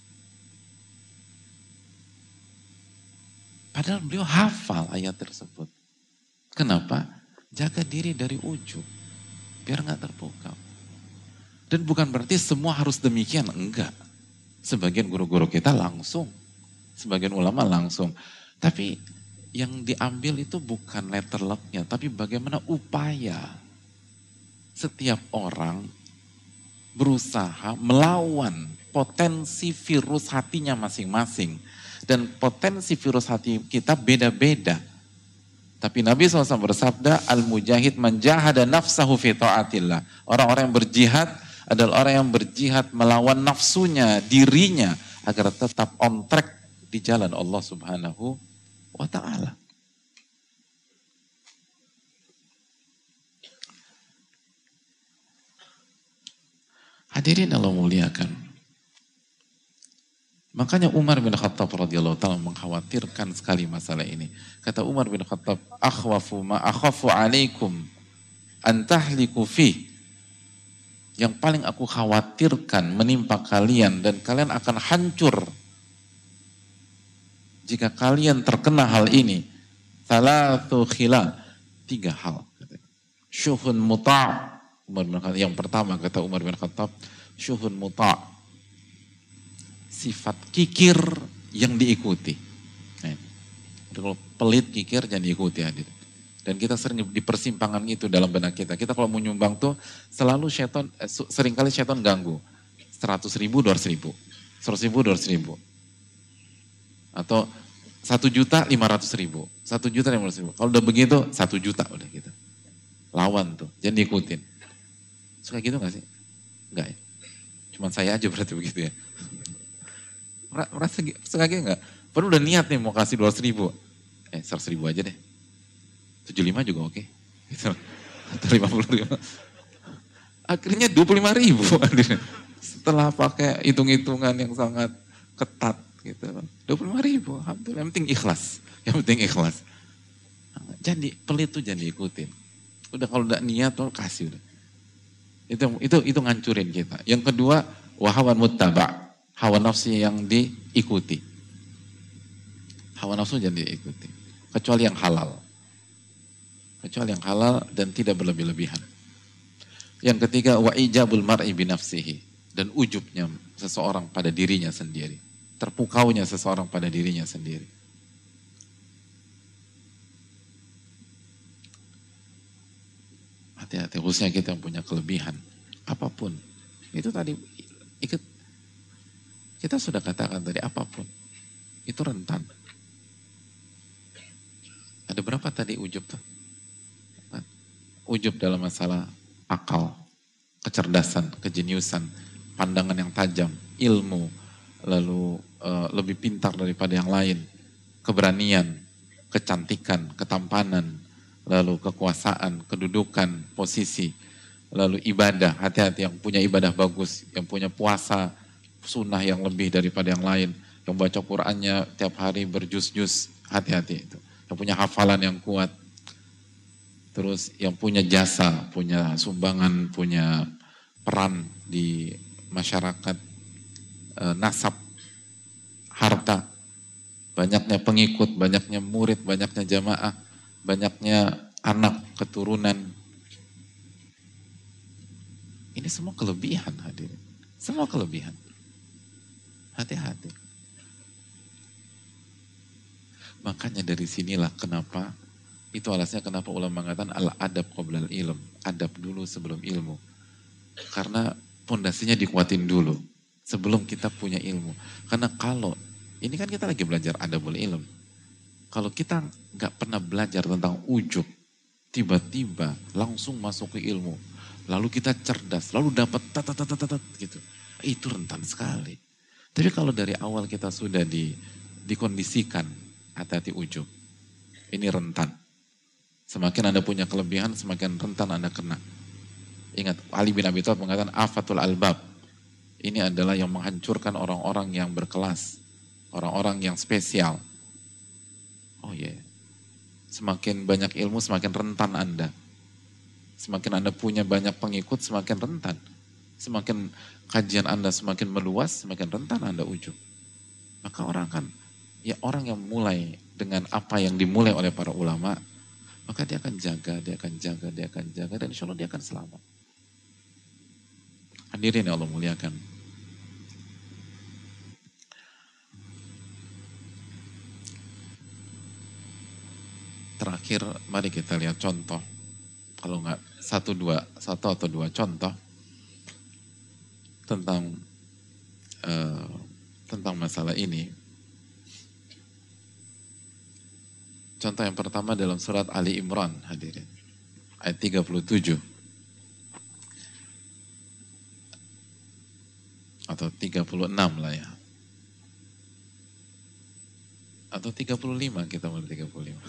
Padahal beliau hafal ayat tersebut. Kenapa? Jaga diri dari ujub, biar nggak terpukau. Dan bukan berarti semua harus demikian, enggak. Sebagian guru-guru kita langsung, sebagian ulama langsung. Tapi yang diambil itu bukan letter luck-nya, tapi bagaimana upaya setiap orang berusaha melawan potensi virus hatinya masing-masing. Dan potensi virus hati kita beda-beda. Tapi Nabi shallallahu alaihi wasallam bersabda, Al-mujahid man jahada nafsahu fi ta'atillah. Orang-orang yang berjihad adalah orang yang berjihad melawan nafsunya, dirinya, agar tetap on track di jalan Allah subhanahu wa ta'ala. Hadirin Allah muliakan. Makanya Umar bin Khattab radhiyallahu ta'ala mengkhawatirkan sekali masalah ini. Kata Umar bin Khattab, akhwafu ma akhafu alaikum an tahliku fih. Yang paling aku khawatirkan menimpa kalian dan kalian akan hancur jika kalian terkena hal ini. Salatu khilal, tiga hal. Syuhun muta'. Umar bin Khattab, yang pertama kata Umar bin Khattab, syuhun muta'. Sifat kikir yang diikuti. Nah, kalau pelit kikir jangan diikuti hadir. Dan kita sering di persimpangan itu dalam benak kita. Kita kalau mau nyumbang tuh selalu syaitan, eh, seringkali syaitan ganggu. Seratus ribu, dua ratus ribu. Seratus ribu, dua ratus ribu. Atau satu juta, lima ratus ribu. Satu juta, lima ratus ribu. Kalau udah begitu, satu juta udah gitu. Lawan tuh, jangan diikutin. Suka gitu gak sih? Enggak ya? Cuman saya aja berarti begitu ya. Merasa suka gitu gak? Padahal udah niat nih mau kasih dua ratus ribu. Eh, seratus ribu aja deh. tujuh puluh lima juga oke. Okay. Atau lima puluh lima. Akhirnya dua puluh lima ribu. Setelah pakai hitung-hitungan yang sangat ketat gitu. dua puluh lima ribu. Alhamdulillah. Yang penting ikhlas. Yang penting ikhlas. Jadi pelit tuh jangan diikutin. Udah kalau udah niat tuh kasih udah. Itu itu itu ngancurin kita. Yang kedua, wahawan muttaba'. Hawa nafsu yang diikuti. Hawa nafsu jangan diikuti. Kecuali yang halal. Kecuali yang halal dan tidak berlebih-lebihan. Yang ketiga, wa ijabul mar'i binafsihi. Dan ujubnya seseorang pada dirinya sendiri. Terpukaunya seseorang pada dirinya sendiri. Hati-hati, khususnya kita yang punya kelebihan. Apapun. Itu tadi, ikut, kita sudah katakan tadi, apapun. Itu rentan. Ada berapa tadi ujub tuh? Ujub dalam masalah akal, kecerdasan, kejeniusan, pandangan yang tajam, ilmu, lalu e, lebih pintar daripada yang lain, keberanian, kecantikan, ketampanan, lalu kekuasaan, kedudukan, posisi, lalu ibadah, hati-hati yang punya ibadah bagus, yang punya puasa, sunnah yang lebih daripada yang lain, yang baca Qur'annya tiap hari berjus-jus, hati-hati itu, yang punya hafalan yang kuat. Terus yang punya jasa, punya sumbangan, punya peran di masyarakat, e, nasab, harta, banyaknya pengikut, banyaknya murid, banyaknya jamaah, banyaknya anak, keturunan. Ini semua kelebihan hadirin. Semua kelebihan. Hati-hati. Makanya dari sinilah kenapa itu alasnya kenapa ulama mengatakan al-adab qoblal ilm. Adab dulu sebelum ilmu. Karena pondasinya dikuatin dulu. Sebelum kita punya ilmu. Karena kalau, ini kan kita lagi belajar adabul ilm. Kalau kita nggak pernah belajar tentang ujub. tiba-tiba langsung masuk ke ilmu. Lalu kita cerdas, lalu dapat tat-tat-tat-tat gitu. Itu rentan sekali. Tapi kalau dari awal kita sudah di, dikondisikan, hati-hati ujub. Ini rentan. Semakin Anda punya kelebihan, semakin rentan Anda kena. Ingat, Ali bin Abi Thalib mengatakan, afatul albab. Ini adalah yang menghancurkan orang-orang yang berkelas. Orang-orang yang spesial. Oh iya. Yeah. Semakin banyak ilmu, semakin rentan Anda. Semakin Anda punya banyak pengikut, semakin rentan. Semakin kajian Anda semakin meluas, semakin rentan Anda ujub. Maka orang kan, ya orang yang mulai dengan apa yang dimulai oleh para ulama, maka dia akan jaga, dia akan jaga, dia akan jaga, dan insya Allah dia akan selamat. Hadirin yang Allah muliakan. Terakhir, mari kita lihat contoh. Kalau nggak satu dua, satu atau dua contoh tentang uh, tentang masalah ini. Contoh yang pertama dalam surat Ali Imran, hadirin, ayat tiga puluh tujuh atau tiga puluh enam lah ya, atau tiga puluh lima, kita mulai tiga puluh lima.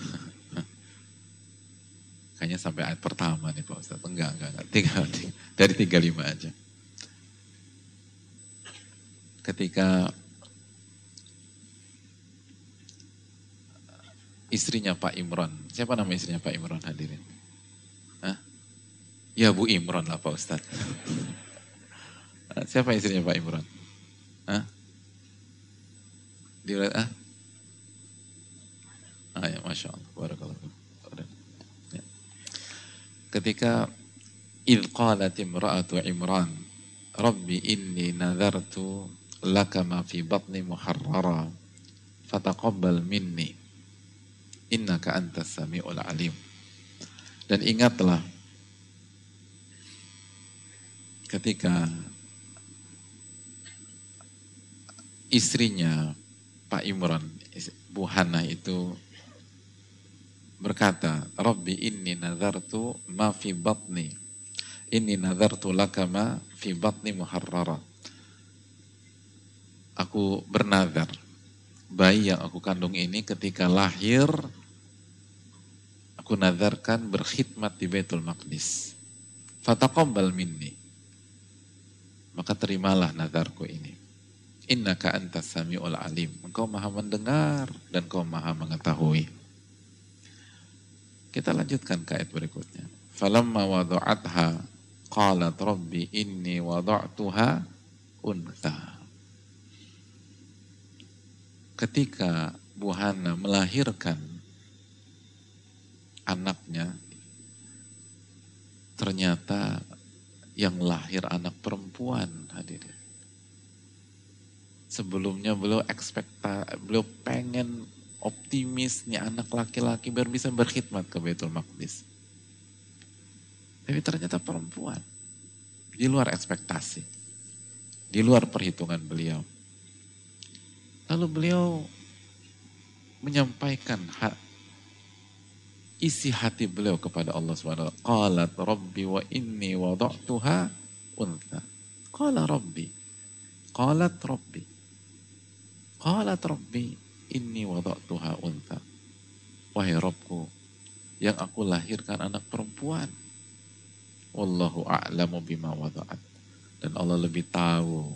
Kayaknya sampai ayat pertama nih Pak Ustaz. Enggak, enggak, enggak. Tiga, tiga, dari tiga puluh lima aja. Ketika istrinya Pak Imran. Siapa nama istrinya Pak Imran, hadirin? Hah? Ya Bu Imran lah Pak Ustaz. Siapa istrinya Pak Imran? Hah? Di ah? Ah ya, Masya Allah. Barakallahu. Ya. Ketika idh qalat imra'atu Imran, Rabbi inni nadhartu laka ma fi batni muharrara fataqabbal minni innaka antas sami'ul alim. Dan ingatlah ketika istrinya Pak Imran, Bu Hana itu berkata, Rabbi inni nazartu ma fi batni, inni nazartu laka ma fi batni muharrara. Aku bernazar, bayi yang aku kandung ini ketika lahir, aku nazarkan berkhidmat di Baitul Maqdis. Fataqabbal minni. Maka terimalah nazarku ini. Innaka antas sami'ul alim. Engkau maha mendengar dan engkau maha mengetahui. Kita lanjutkan ke ayat berikutnya. Falamma wadu'atha qalat rabbi inni wadu'tuha untha. Ketika Bu Hana melahirkan anaknya, ternyata yang lahir anak perempuan, hadirin. Sebelumnya beliau ekspekta, beliau pengen optimis nih anak laki-laki biar bisa berkhidmat ke Baitul Maqdis. Tapi ternyata perempuan. Di luar ekspektasi. Di luar perhitungan beliau. Lalu beliau menyampaikan hak, isi hati beliau kepada Allah subhanahu wa taala. Qalat rabbi wa inni wada'tuha untha. Qala rabbi. Qalat rabbi. Qalat rabbi inni wada'tuha untha. Wahai Rabbku, yang aku lahirkan anak perempuan. Wallahu a'lamu bima wada'at. Dan Allah lebih tahu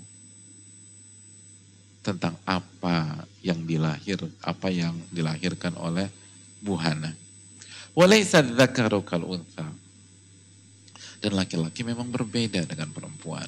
tentang apa yang dilahir, apa yang dilahirkan oleh Bu Hana. Walaysa dzakaru kal untha. Dan laki-laki memang berbeda dengan perempuan.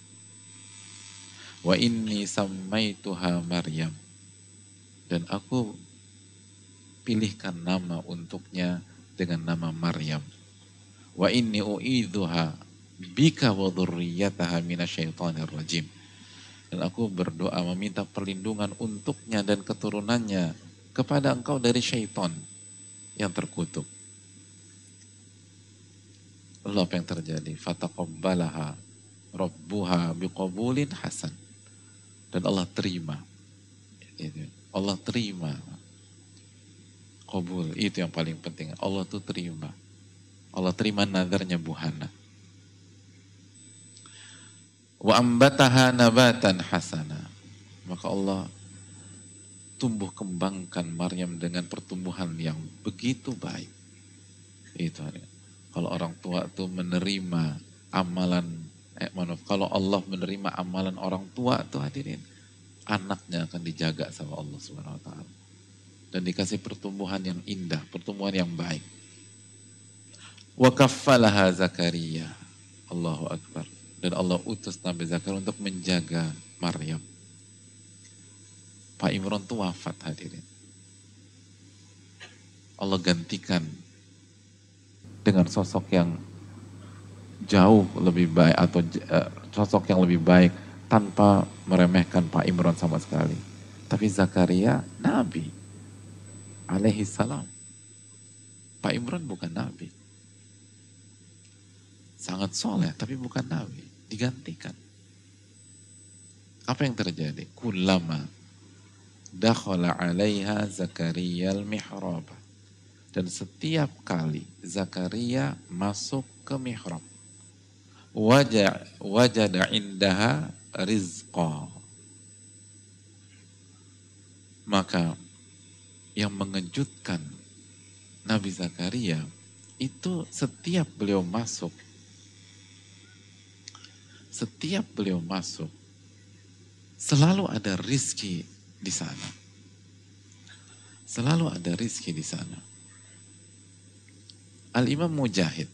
Wa inni sammaituha Maryam. Dan aku pilihkan nama untuknya dengan nama Maryam. Wa inni u'idzuha bika wa dzurriyyataha minasyaitonir rajim. Dan aku berdoa meminta perlindungan untuknya dan keturunannya kepada engkau dari syaitan yang terkutuk. Lalu apa yang terjadi? Fataqabbalaha rabbuha biqabulin hasan. Dan Allah terima. Allah terima. Qabul, itu yang paling penting. Allah tuh terima. Allah terima nadarnya Bu Hana. Wa ambataha nabatan hasana. Maka Allah tumbuh kembangkan Maryam dengan pertumbuhan yang begitu baik. Itu kalau orang tua itu menerima amalan, eh maaf, kalau Allah menerima amalan orang tua itu hadirin, anaknya akan dijaga sama Allah Subhanahu wa taala. Dan dikasih pertumbuhan yang indah, pertumbuhan yang baik. Wa kaffalaha Zakaria. Allahu Akbar. Dan Allah utus Nabi Zakaria untuk menjaga Maryam. Pak Imran itu wafat hadirin. Allah gantikan dengan sosok yang jauh lebih baik atau uh, sosok yang lebih baik tanpa meremehkan Pak Imran sama sekali. Tapi Zakaria Nabi alaihi salam. Pak Imran bukan Nabi. Sangat soleh tapi bukan Nabi. Digantikan. Apa yang terjadi? Kullama dakhala alaiha Zakaria al-mihrab. Dan setiap kali Zakaria masuk ke mihrab, wajah wajada indaha rizqa. Maka yang mengejutkan Nabi Zakaria itu setiap beliau masuk, setiap beliau masuk, selalu ada rizki di sana. Selalu ada rizki di sana. Al-Imam Mujahid,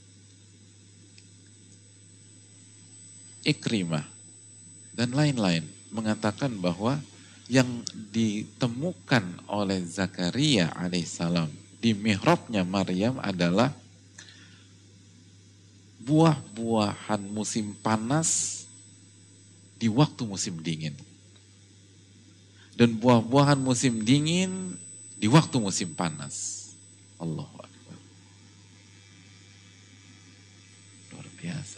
Ikrimah, dan lain-lain mengatakan bahwa yang ditemukan oleh Zakaria alaihissalam di mihrabnya Maryam adalah buah-buahan musim panas di waktu musim dingin. Dan buah-buahan musim dingin di waktu musim panas. Allahu Akbar. Luar biasa.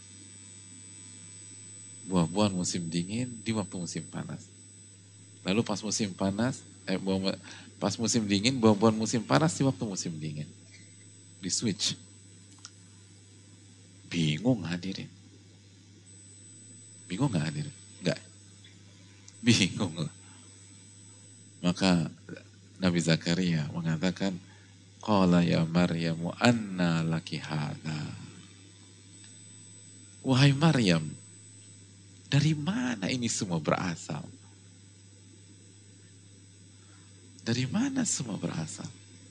Buah-buahan musim dingin di waktu musim panas. Lalu pas musim panas, eh, buah, pas musim dingin, buah-buahan musim panas di waktu musim dingin. Di switch. Bingung hadirin. Bingung gak hadirin? Enggak. Bingung lah. Maka Nabi Zakaria mengatakan, Qala ya Maryamu anna laki hadha. Wahai Maryam, dari mana ini semua berasal? Dari mana semua berasal?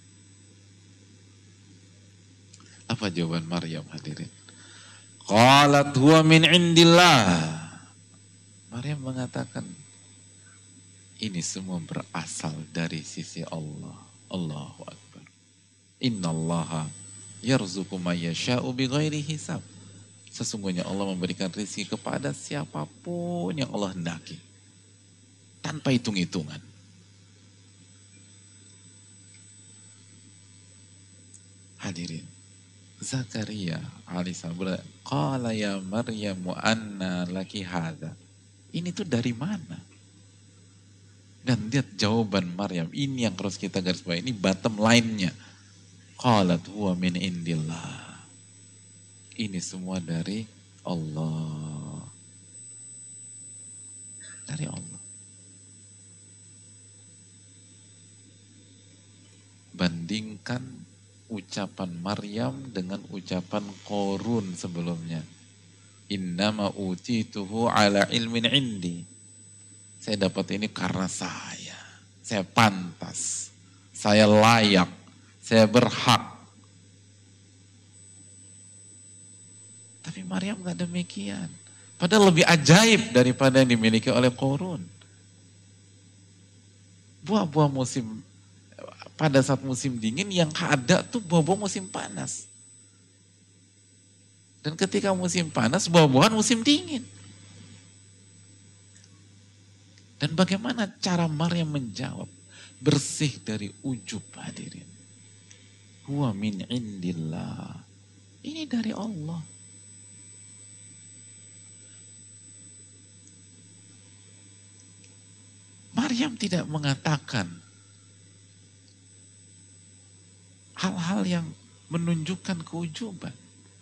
Apa jawaban Maryam hadirin? Qalat huwa min indillah. Maryam mengatakan, ini semua berasal dari sisi Allah. Allahu Akbar. Innallaha yarzuqu may yasha'u bighairi hisab. Sesungguhnya Allah memberikan rezeki kepada siapapun yang Allah hendaki. Tanpa hitung-hitungan. Hadirin. Zakaria alaihissalam berkata, Qala ya Maryamu anna laki hadha. Ini tuh dari mana? Dan lihat jawaban Maryam. Ini yang harus kita garis bawahi. Ini bottom line-nya. Qalat huwa min indillah. Ini semua dari Allah. Dari Allah. Bandingkan ucapan Maryam dengan ucapan Qorun sebelumnya. Innama utituhu ala ilmin indi. Saya dapat ini karena saya. Saya pantas. Saya layak. Saya berhak. Tapi Maryam gak demikian. Padahal lebih ajaib daripada yang dimiliki oleh Qorun. Buah-buah musim, pada saat musim dingin yang ada tuh buah-buah musim panas. Dan ketika musim panas, buah-buahan musim dingin. Dan bagaimana cara Maryam menjawab? Bersih dari ujub hadirin. Huwa min indillah. Ini dari Allah. Maryam tidak mengatakan hal-hal yang menunjukkan keujuban.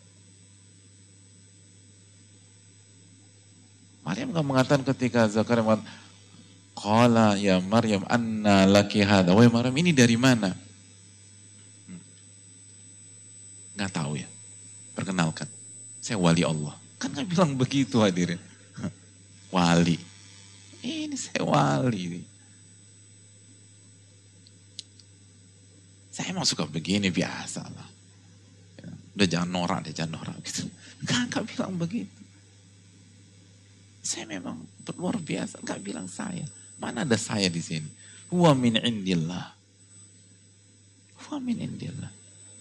Maryam gak mengatakan ketika Zakaria mengatakan, qala ya Maryam anna laki hadha. Wahai Maryam, ini dari mana? Hmm. Gak tahu ya. Perkenalkan, saya wali Allah. Kan gak bilang begitu hadirin. Wali. Ini saya wali. Saya emang suka begini, biasa lah. Udah jangan norak deh, jangan norak gitu. Gak, gak bilang begitu. Saya memang luar biasa, gak bilang saya. Mana ada saya di sini? Huwa min indillah. Huwa min indillah.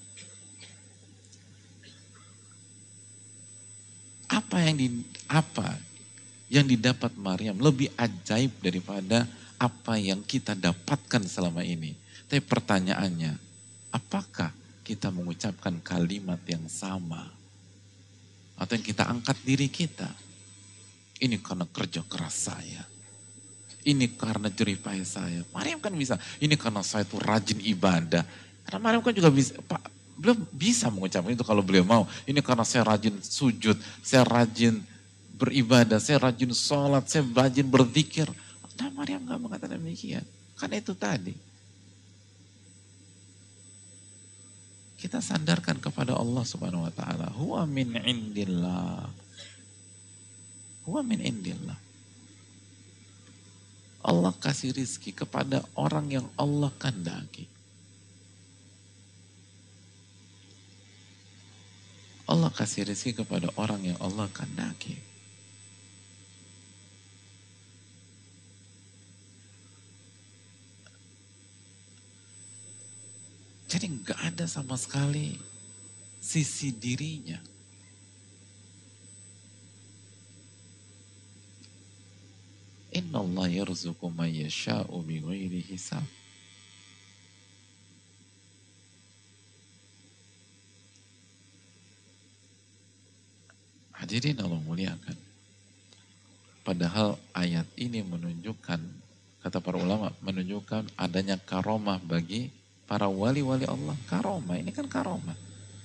Apa yang di apa yang didapat Maryam lebih ajaib daripada apa yang kita dapatkan selama ini. Tapi pertanyaannya, apakah kita mengucapkan kalimat yang sama? Atau yang kita angkat diri kita? Ini karena kerja keras saya. Ini karena jerih payah saya. Maryam kan bisa. Ini karena saya tuh rajin ibadah. Karena Maryam kan juga bisa. Pak, beliau bisa mengucapkan itu kalau beliau mau. Ini karena saya rajin sujud. Saya rajin beribadah. Saya rajin sholat. Saya rajin berzikir. Nah Maryam gak mengatakan demikian. Karena itu tadi. Kita sandarkan kepada Allah Subhanahu wa taala. Huwa min indillah. Huwa min indillah. Allah kasih rizki kepada orang yang Allah kehendaki. Allah kasih rizki kepada orang yang Allah kehendaki. Jadi nggak ada sama sekali sisi dirinya. Inna Allah yarzuqu man yasha'u bighairi hisab. Hadirin Allah muliakan. Padahal ayat ini menunjukkan, kata para ulama, menunjukkan adanya karomah bagi para wali-wali Allah. Karomah, ini kan karomah.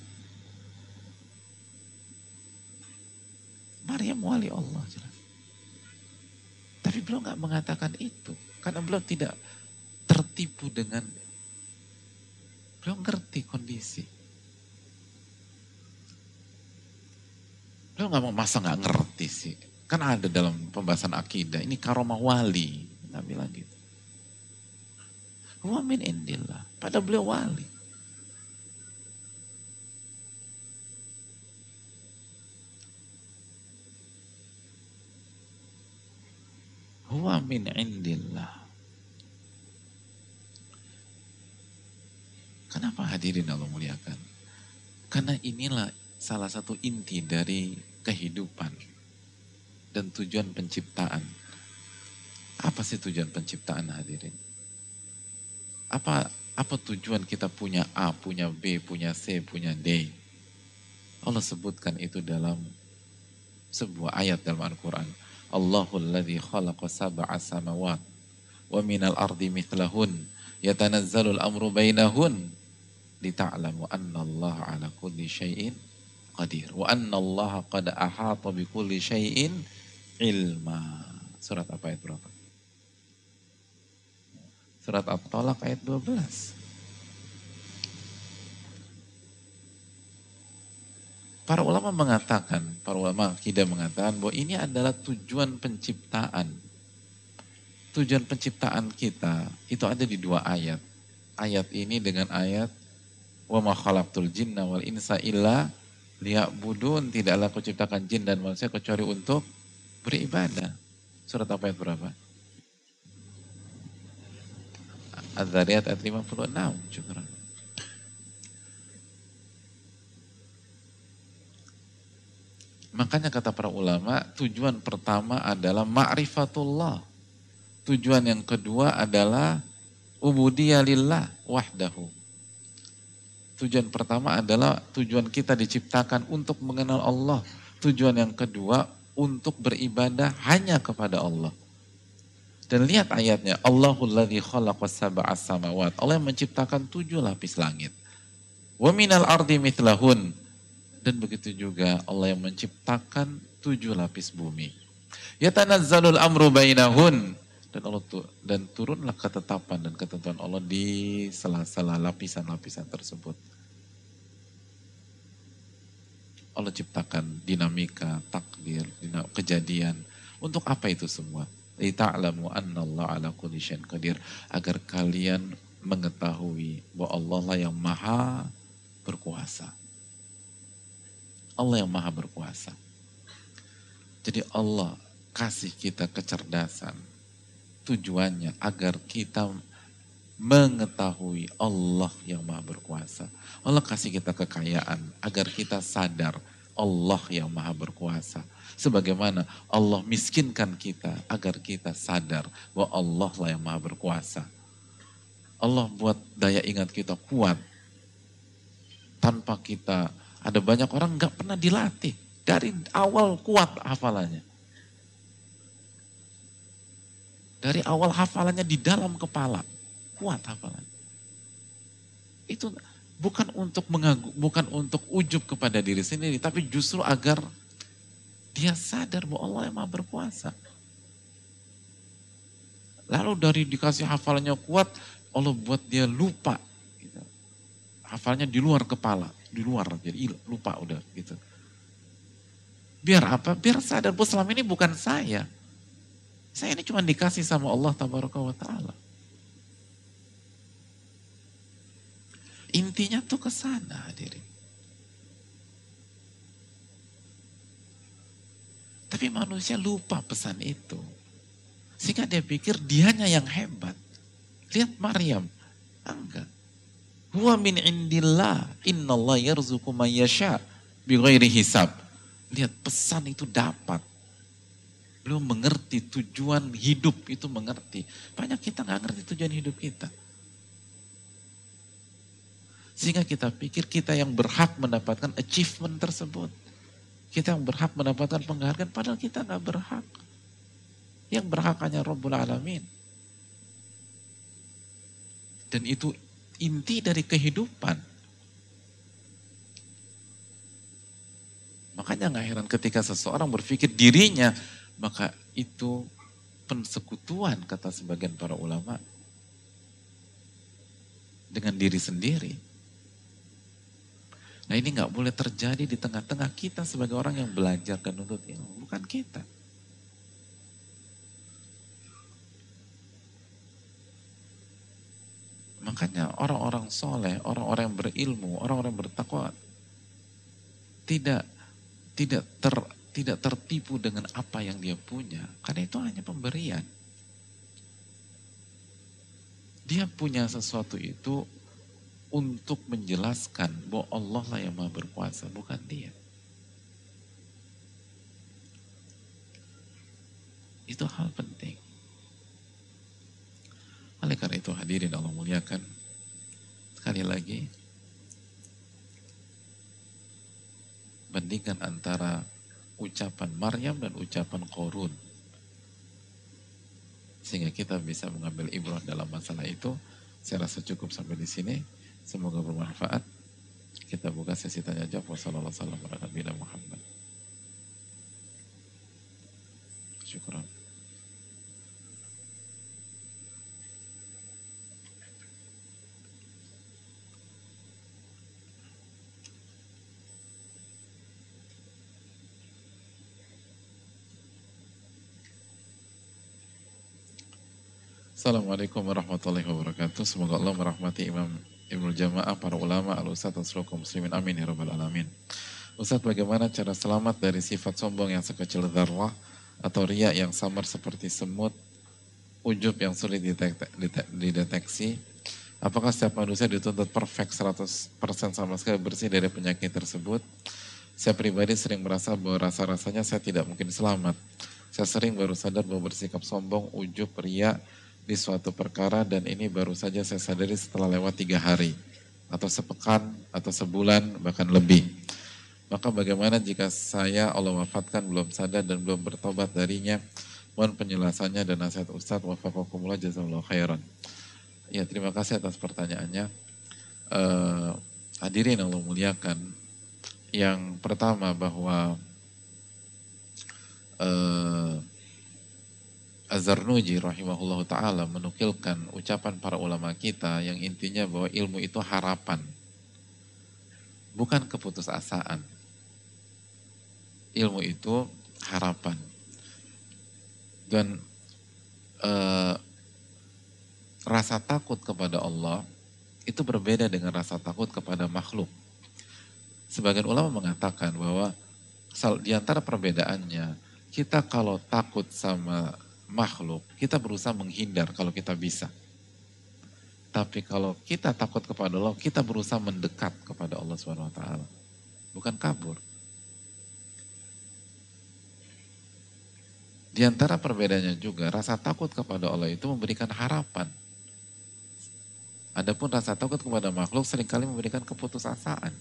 Maryam wali Allah jelas. Tapi beliau nggak mengatakan itu. Karena beliau tidak tertipu dengan, beliau ngerti kondisi. Beliau nggak mau masa nggak ngerti sih. Kan ada dalam pembahasan akidah, ini karomah wali. Nggak bilang gitu. Huwa min indillah. Padahal beliau wali. Huwa min indillah. Kenapa hadirin Allah muliakan? Karena inilah salah satu inti dari kehidupan dan tujuan penciptaan. Apa sih tujuan penciptaan hadirin? Apa apa tujuan kita punya A, punya B, punya C, punya D? Allah sebutkan itu dalam sebuah ayat dalam Al-Quran. Allahul ladzi khalaqa sab'a samawat wa minal ardi mithlahun yatanazzalul amru bainahun lita'lamu anna Allah ala kulli syai'in qadir wa anna Allah qad ahata bi kulli syai'in ilma. Surat apa ayat berapa? Surat At-Talaq ayat dua belas. Para ulama mengatakan, para ulama akidah mengatakan bahwa ini adalah tujuan penciptaan. Tujuan penciptaan kita itu ada di dua ayat. Ayat ini dengan ayat wa ma khalaqtul jinna wal insa illa liya'budun, tidaklah aku ciptakan jin dan manusia kecuali untuk beribadah. Surat apa ayat berapa? Az-Zariyat ayat lima puluh enam. Syukran. Makanya kata para ulama, tujuan pertama adalah ma'rifatullah. Tujuan yang kedua adalah ubudiyah lillah wahdahu. Tujuan pertama adalah tujuan kita diciptakan untuk mengenal Allah. Tujuan yang kedua untuk beribadah hanya kepada Allah. Dan lihat ayatnya, Allahul ladzi khalaqa sab'a samawat. Allah yang menciptakan tujuh lapis langit. Wa minal ardi mithlahun. Dan begitu juga Allah yang menciptakan tujuh lapis bumi. Yatanazzalul amru bainahun. Dan Allah tu, dan turunlah ketetapan dan ketentuan Allah di sela-sela lapisan-lapisan tersebut. Allah ciptakan dinamika, takdir, dinam, kejadian. Untuk apa itu semua? Lita'lamu annallaha ala kulli syai'in qadir. Agar kalian mengetahui bahwa Allah lah yang maha berkuasa. Allah yang maha berkuasa. Jadi Allah kasih kita kecerdasan. Tujuannya agar kita mengetahui Allah yang maha berkuasa. Allah kasih kita kekayaan agar kita sadar Allah yang maha berkuasa. Sebagaimana Allah miskinkan kita agar kita sadar bahwa Allah lah yang maha berkuasa. Allah buat daya ingat kita kuat. Tanpa kita, ada banyak orang nggak pernah dilatih. Dari awal kuat hafalannya. Dari awal hafalannya di dalam kepala. Kuat hafalan. Itu bukan untuk mengagu, bukan untuk ujub kepada diri sendiri, tapi justru agar dia sadar bahwa Allah yang maha berkuasa. Lalu dari dikasih hafalannya kuat, Allah buat dia lupa. Gitu. Hafalnya di luar kepala, di luar, jadi lupa udah gitu. Biar apa? Biar sadar bahwa selama ini bukan saya. Saya ini cuma dikasih sama Allah Tabaraka wa Ta'ala. Intinya tuh ke sana hadirin. Tapi manusia lupa pesan itu. Sehingga dia pikir dianya yang hebat. Lihat Maryam. Enggak. Huwa min indillah. Innallah yarzuqu man yasha. Bighairi hisab. Lihat pesan itu dapat. Belum mengerti tujuan hidup itu mengerti. Banyak kita gak ngerti tujuan hidup kita. Sehingga kita pikir kita yang berhak mendapatkan achievement tersebut. Kita yang berhak mendapatkan penghargaan, padahal kita gak berhak. Yang berhak hanya Rabbul Alamin. Dan itu inti dari kehidupan. Makanya gak heran ketika seseorang berpikir dirinya, maka itu persekutuan kata sebagian para ulama. Dengan diri sendiri. Nah ini gak boleh terjadi di tengah-tengah kita sebagai orang yang belajar dan nuntut ilmu. Bukan kita. Makanya orang-orang soleh, orang-orang yang berilmu, orang-orang yang bertakwa tidak tidak ter, tidak tertipu dengan apa yang dia punya. Karena itu hanya pemberian. Dia punya sesuatu itu untuk menjelaskan bahwa Allah lah yang maha berkuasa, bukan dia. Itu hal penting. Oleh karena itu hadirin Allah muliakan, sekali lagi, bandingkan antara ucapan Maryam dan ucapan Qarun. Sehingga kita bisa mengambil ibrah dalam masalah itu. Saya rasa cukup sampai di sini. Semoga bermanfaat. Kita buka sesi tanya jawab. Wassalamualaikum warahmatullahi wabarakatuh. Syukran. Assalamualaikum warahmatullahi wabarakatuh. Semoga Allah merahmati Imam Ibnu Jamaah, para ulama, al-ustadz, dan seluruh kaum muslimin. Amin ya rabbal alamin. Ustadz, bagaimana cara selamat dari sifat sombong yang sekecil dzarrah atau riya yang samar seperti semut, ujub yang sulit dideteksi? Apakah setiap manusia dituntut perfect seratus persen sama sekali bersih dari penyakit tersebut? Saya pribadi sering merasa bahwa rasa-rasanya saya tidak mungkin selamat. Saya sering baru sadar bahwa bersikap sombong, ujub, riya di suatu perkara, dan ini baru saja saya sadari setelah lewat tiga hari atau sepekan atau sebulan bahkan lebih. Maka bagaimana jika saya Allah wafatkan belum sadar dan belum bertobat darinya? Mohon penjelasannya dan nasihat Ustadz. Wafaqakumullah, jazakallahu khairan. Ya, terima kasih atas pertanyaannya. Uh, Hadirin Allah muliakan, yang pertama bahwa uh, Az-Zarnuji rahimahullah ta'ala menukilkan ucapan para ulama kita yang intinya bahwa ilmu itu harapan, bukan keputusasaan. Ilmu itu harapan. Dan uh, rasa takut kepada Allah itu berbeda dengan rasa takut kepada makhluk. Sebagian ulama mengatakan bahwa di antara perbedaannya, kita kalau takut sama makhluk, kita berusaha menghindar kalau kita bisa. Tapi kalau kita takut kepada Allah, kita berusaha mendekat kepada Allah subhanahu wa taala. Bukan kabur. Di antara perbedaannya juga, rasa takut kepada Allah itu memberikan harapan. Adapun rasa takut kepada makhluk seringkali memberikan keputusasaan.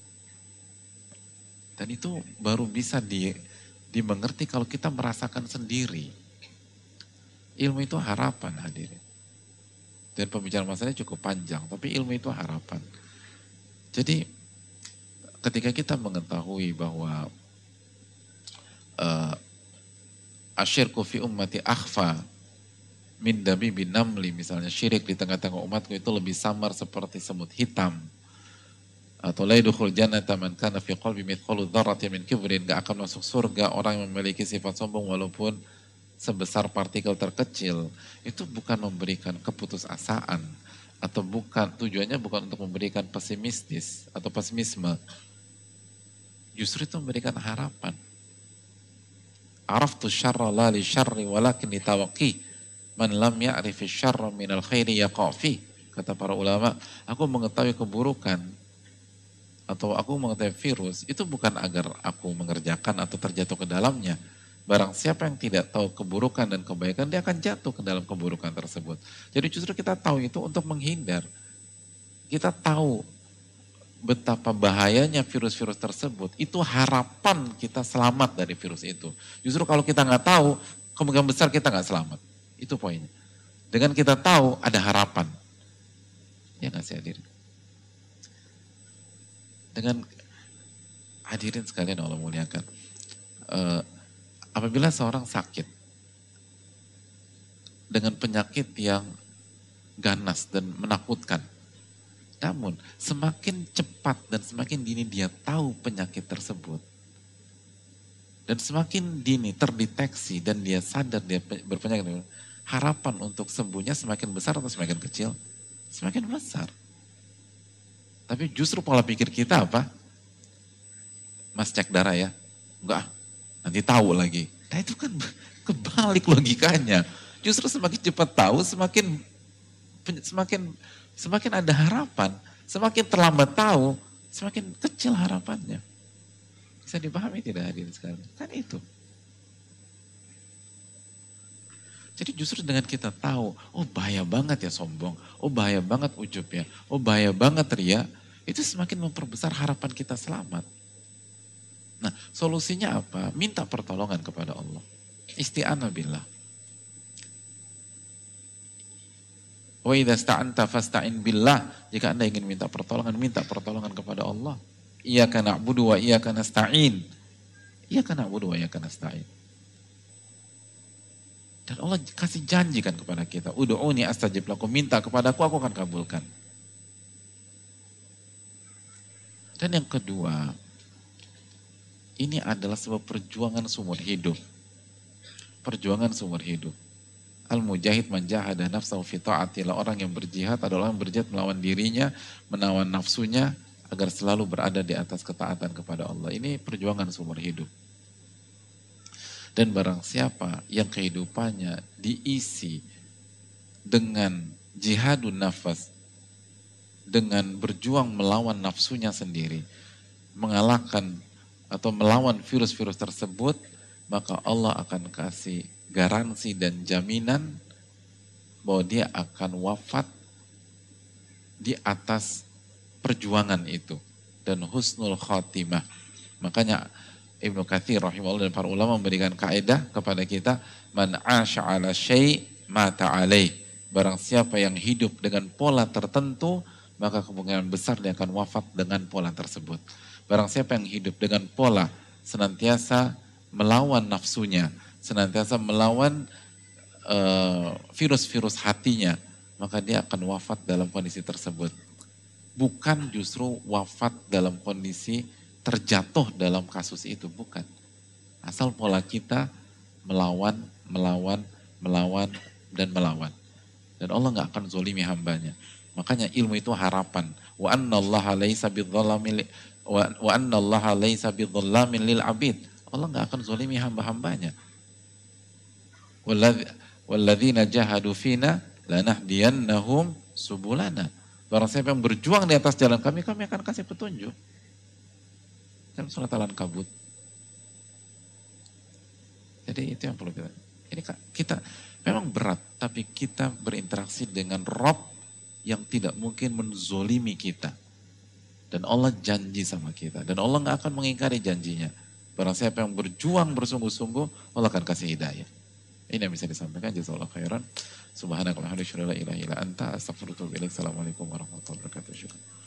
Dan itu baru bisa di, dimengerti kalau kita merasakan sendiri. Ilmu itu harapan, hadirin. Dan pembicaraan masalahnya cukup panjang, tapi ilmu itu harapan. Jadi ketika kita mengetahui bahwa uh, asyirku fi ummati akhfa min dabibi namli, misalnya syirik di tengah-tengah umatku itu lebih samar seperti semut hitam, atau la yadkhul jannata man kana fi qalbi mithqalu dzarratin min kibrin, gak akan masuk surga orang yang memiliki sifat sombong walaupun sebesar partikel terkecil. Itu bukan memberikan keputusasaan, atau bukan, tujuannya bukan untuk memberikan pesimistis atau pesimisme. Justru itu memberikan harapan. Araftu syarra la li syarri walakin litawaqi man lam ya'rifi syarra minal khairi yaqafi. Kata para ulama, aku mengetahui keburukan atau aku mengetahui virus itu bukan agar aku mengerjakan atau terjatuh ke dalamnya. Barang siapa yang tidak tahu keburukan dan kebaikan, dia akan jatuh ke dalam keburukan tersebut. Jadi justru kita tahu itu untuk menghindar. Kita tahu betapa bahayanya virus-virus tersebut. Itu harapan kita selamat dari virus itu. Justru kalau kita nggak tahu, kemungkinan besar kita nggak selamat. Itu poinnya. Dengan kita tahu, ada harapan. Ya nggak sih hadirin? Dengan hadirin sekalian Allah muliakan. Uh, Apabila seorang sakit dengan penyakit yang ganas dan menakutkan, namun semakin cepat dan semakin dini dia tahu penyakit tersebut, dan semakin dini terdeteksi dan dia sadar dia berpenyakit, harapan untuk sembuhnya semakin besar atau semakin kecil? Semakin besar. Tapi justru pola pikir kita apa? Mas cek darah ya? Enggak, nanti tahu lagi. Nah itu kan kebalik logikanya. Justru semakin cepat tahu, semakin semakin semakin ada harapan. Semakin terlambat tahu, semakin kecil harapannya. Bisa dipahami tidak hadirin sekalian? Kan itu. Jadi justru dengan kita tahu, oh bahaya banget ya sombong, oh bahaya banget ujub ya, oh bahaya banget ria, itu semakin memperbesar harapan kita selamat. Nah, solusinya apa? Minta pertolongan kepada Allah. Isti'anah billah. Wa idza sta'anta fasta'in billah. Jika Anda ingin minta pertolongan, minta pertolongan kepada Allah. Iyyaka na'budu wa iyyaka nasta'in. Iyyaka na'budu wa iyyaka nasta'in. Dan Allah kasih janjikan kepada kita, ud'uni astajib lakum, minta kepadaku, aku akan kabulkan. Dan yang kedua, ini adalah sebuah perjuangan seumur hidup. Perjuangan seumur hidup. Al-mujahid man jahada nafsahu fi ta'atillah. Orang yang berjihad adalah orang yang berjihad melawan dirinya, menawan nafsunya agar selalu berada di atas ketaatan kepada Allah. Ini perjuangan seumur hidup. Dan barang siapa yang kehidupannya diisi dengan jihadun nafas, dengan berjuang melawan nafsunya sendiri, mengalahkan atau melawan virus-virus tersebut, maka Allah akan kasih garansi dan jaminan bahwa dia akan wafat di atas perjuangan itu dan husnul khatimah. Makanya Ibnu Katsir rahimahullah dan para ulama memberikan kaidah kepada kita, man 'asha 'ala syai' mata 'alaih. Barang siapa yang hidup dengan pola tertentu, maka kemungkinan besar dia akan wafat dengan pola tersebut. Barang siapa yang hidup dengan pola senantiasa melawan nafsunya, senantiasa melawan uh, virus-virus hatinya, maka dia akan wafat dalam kondisi tersebut. Bukan justru wafat dalam kondisi terjatuh dalam kasus itu, bukan. Asal pola kita melawan, melawan, melawan, dan melawan. Dan Allah nggak akan zolimi hambanya. Makanya ilmu itu harapan. Wa annallaha laisa bidzalamin wa, wa annallaha laisa bidzalamin lil abid. Allah nggak akan zolimi hamba-hambanya. Walladzina jahadu fina lanahdiyannahum subulana. Barang siapa yang berjuang di atas jalan kami, kami akan kasih petunjuk. Kan surat Al-Ankabut. Jadi itu yang perlu kita. Ini kita memang berat, tapi kita berinteraksi dengan Rabb yang tidak mungkin menzolimi kita. Dan Allah janji sama kita. Dan Allah gak akan mengingkari janjinya. Barang siapa yang berjuang bersungguh-sungguh, Allah akan kasih hidayah. Ini yang bisa disampaikan. Jazakallahu khairan. Subhanakallahumma wa bihamdika, la ilaha illa anta, astaghfiruka wa atubu ilaik. Assalamualaikum warahmatullahi wabarakatuh.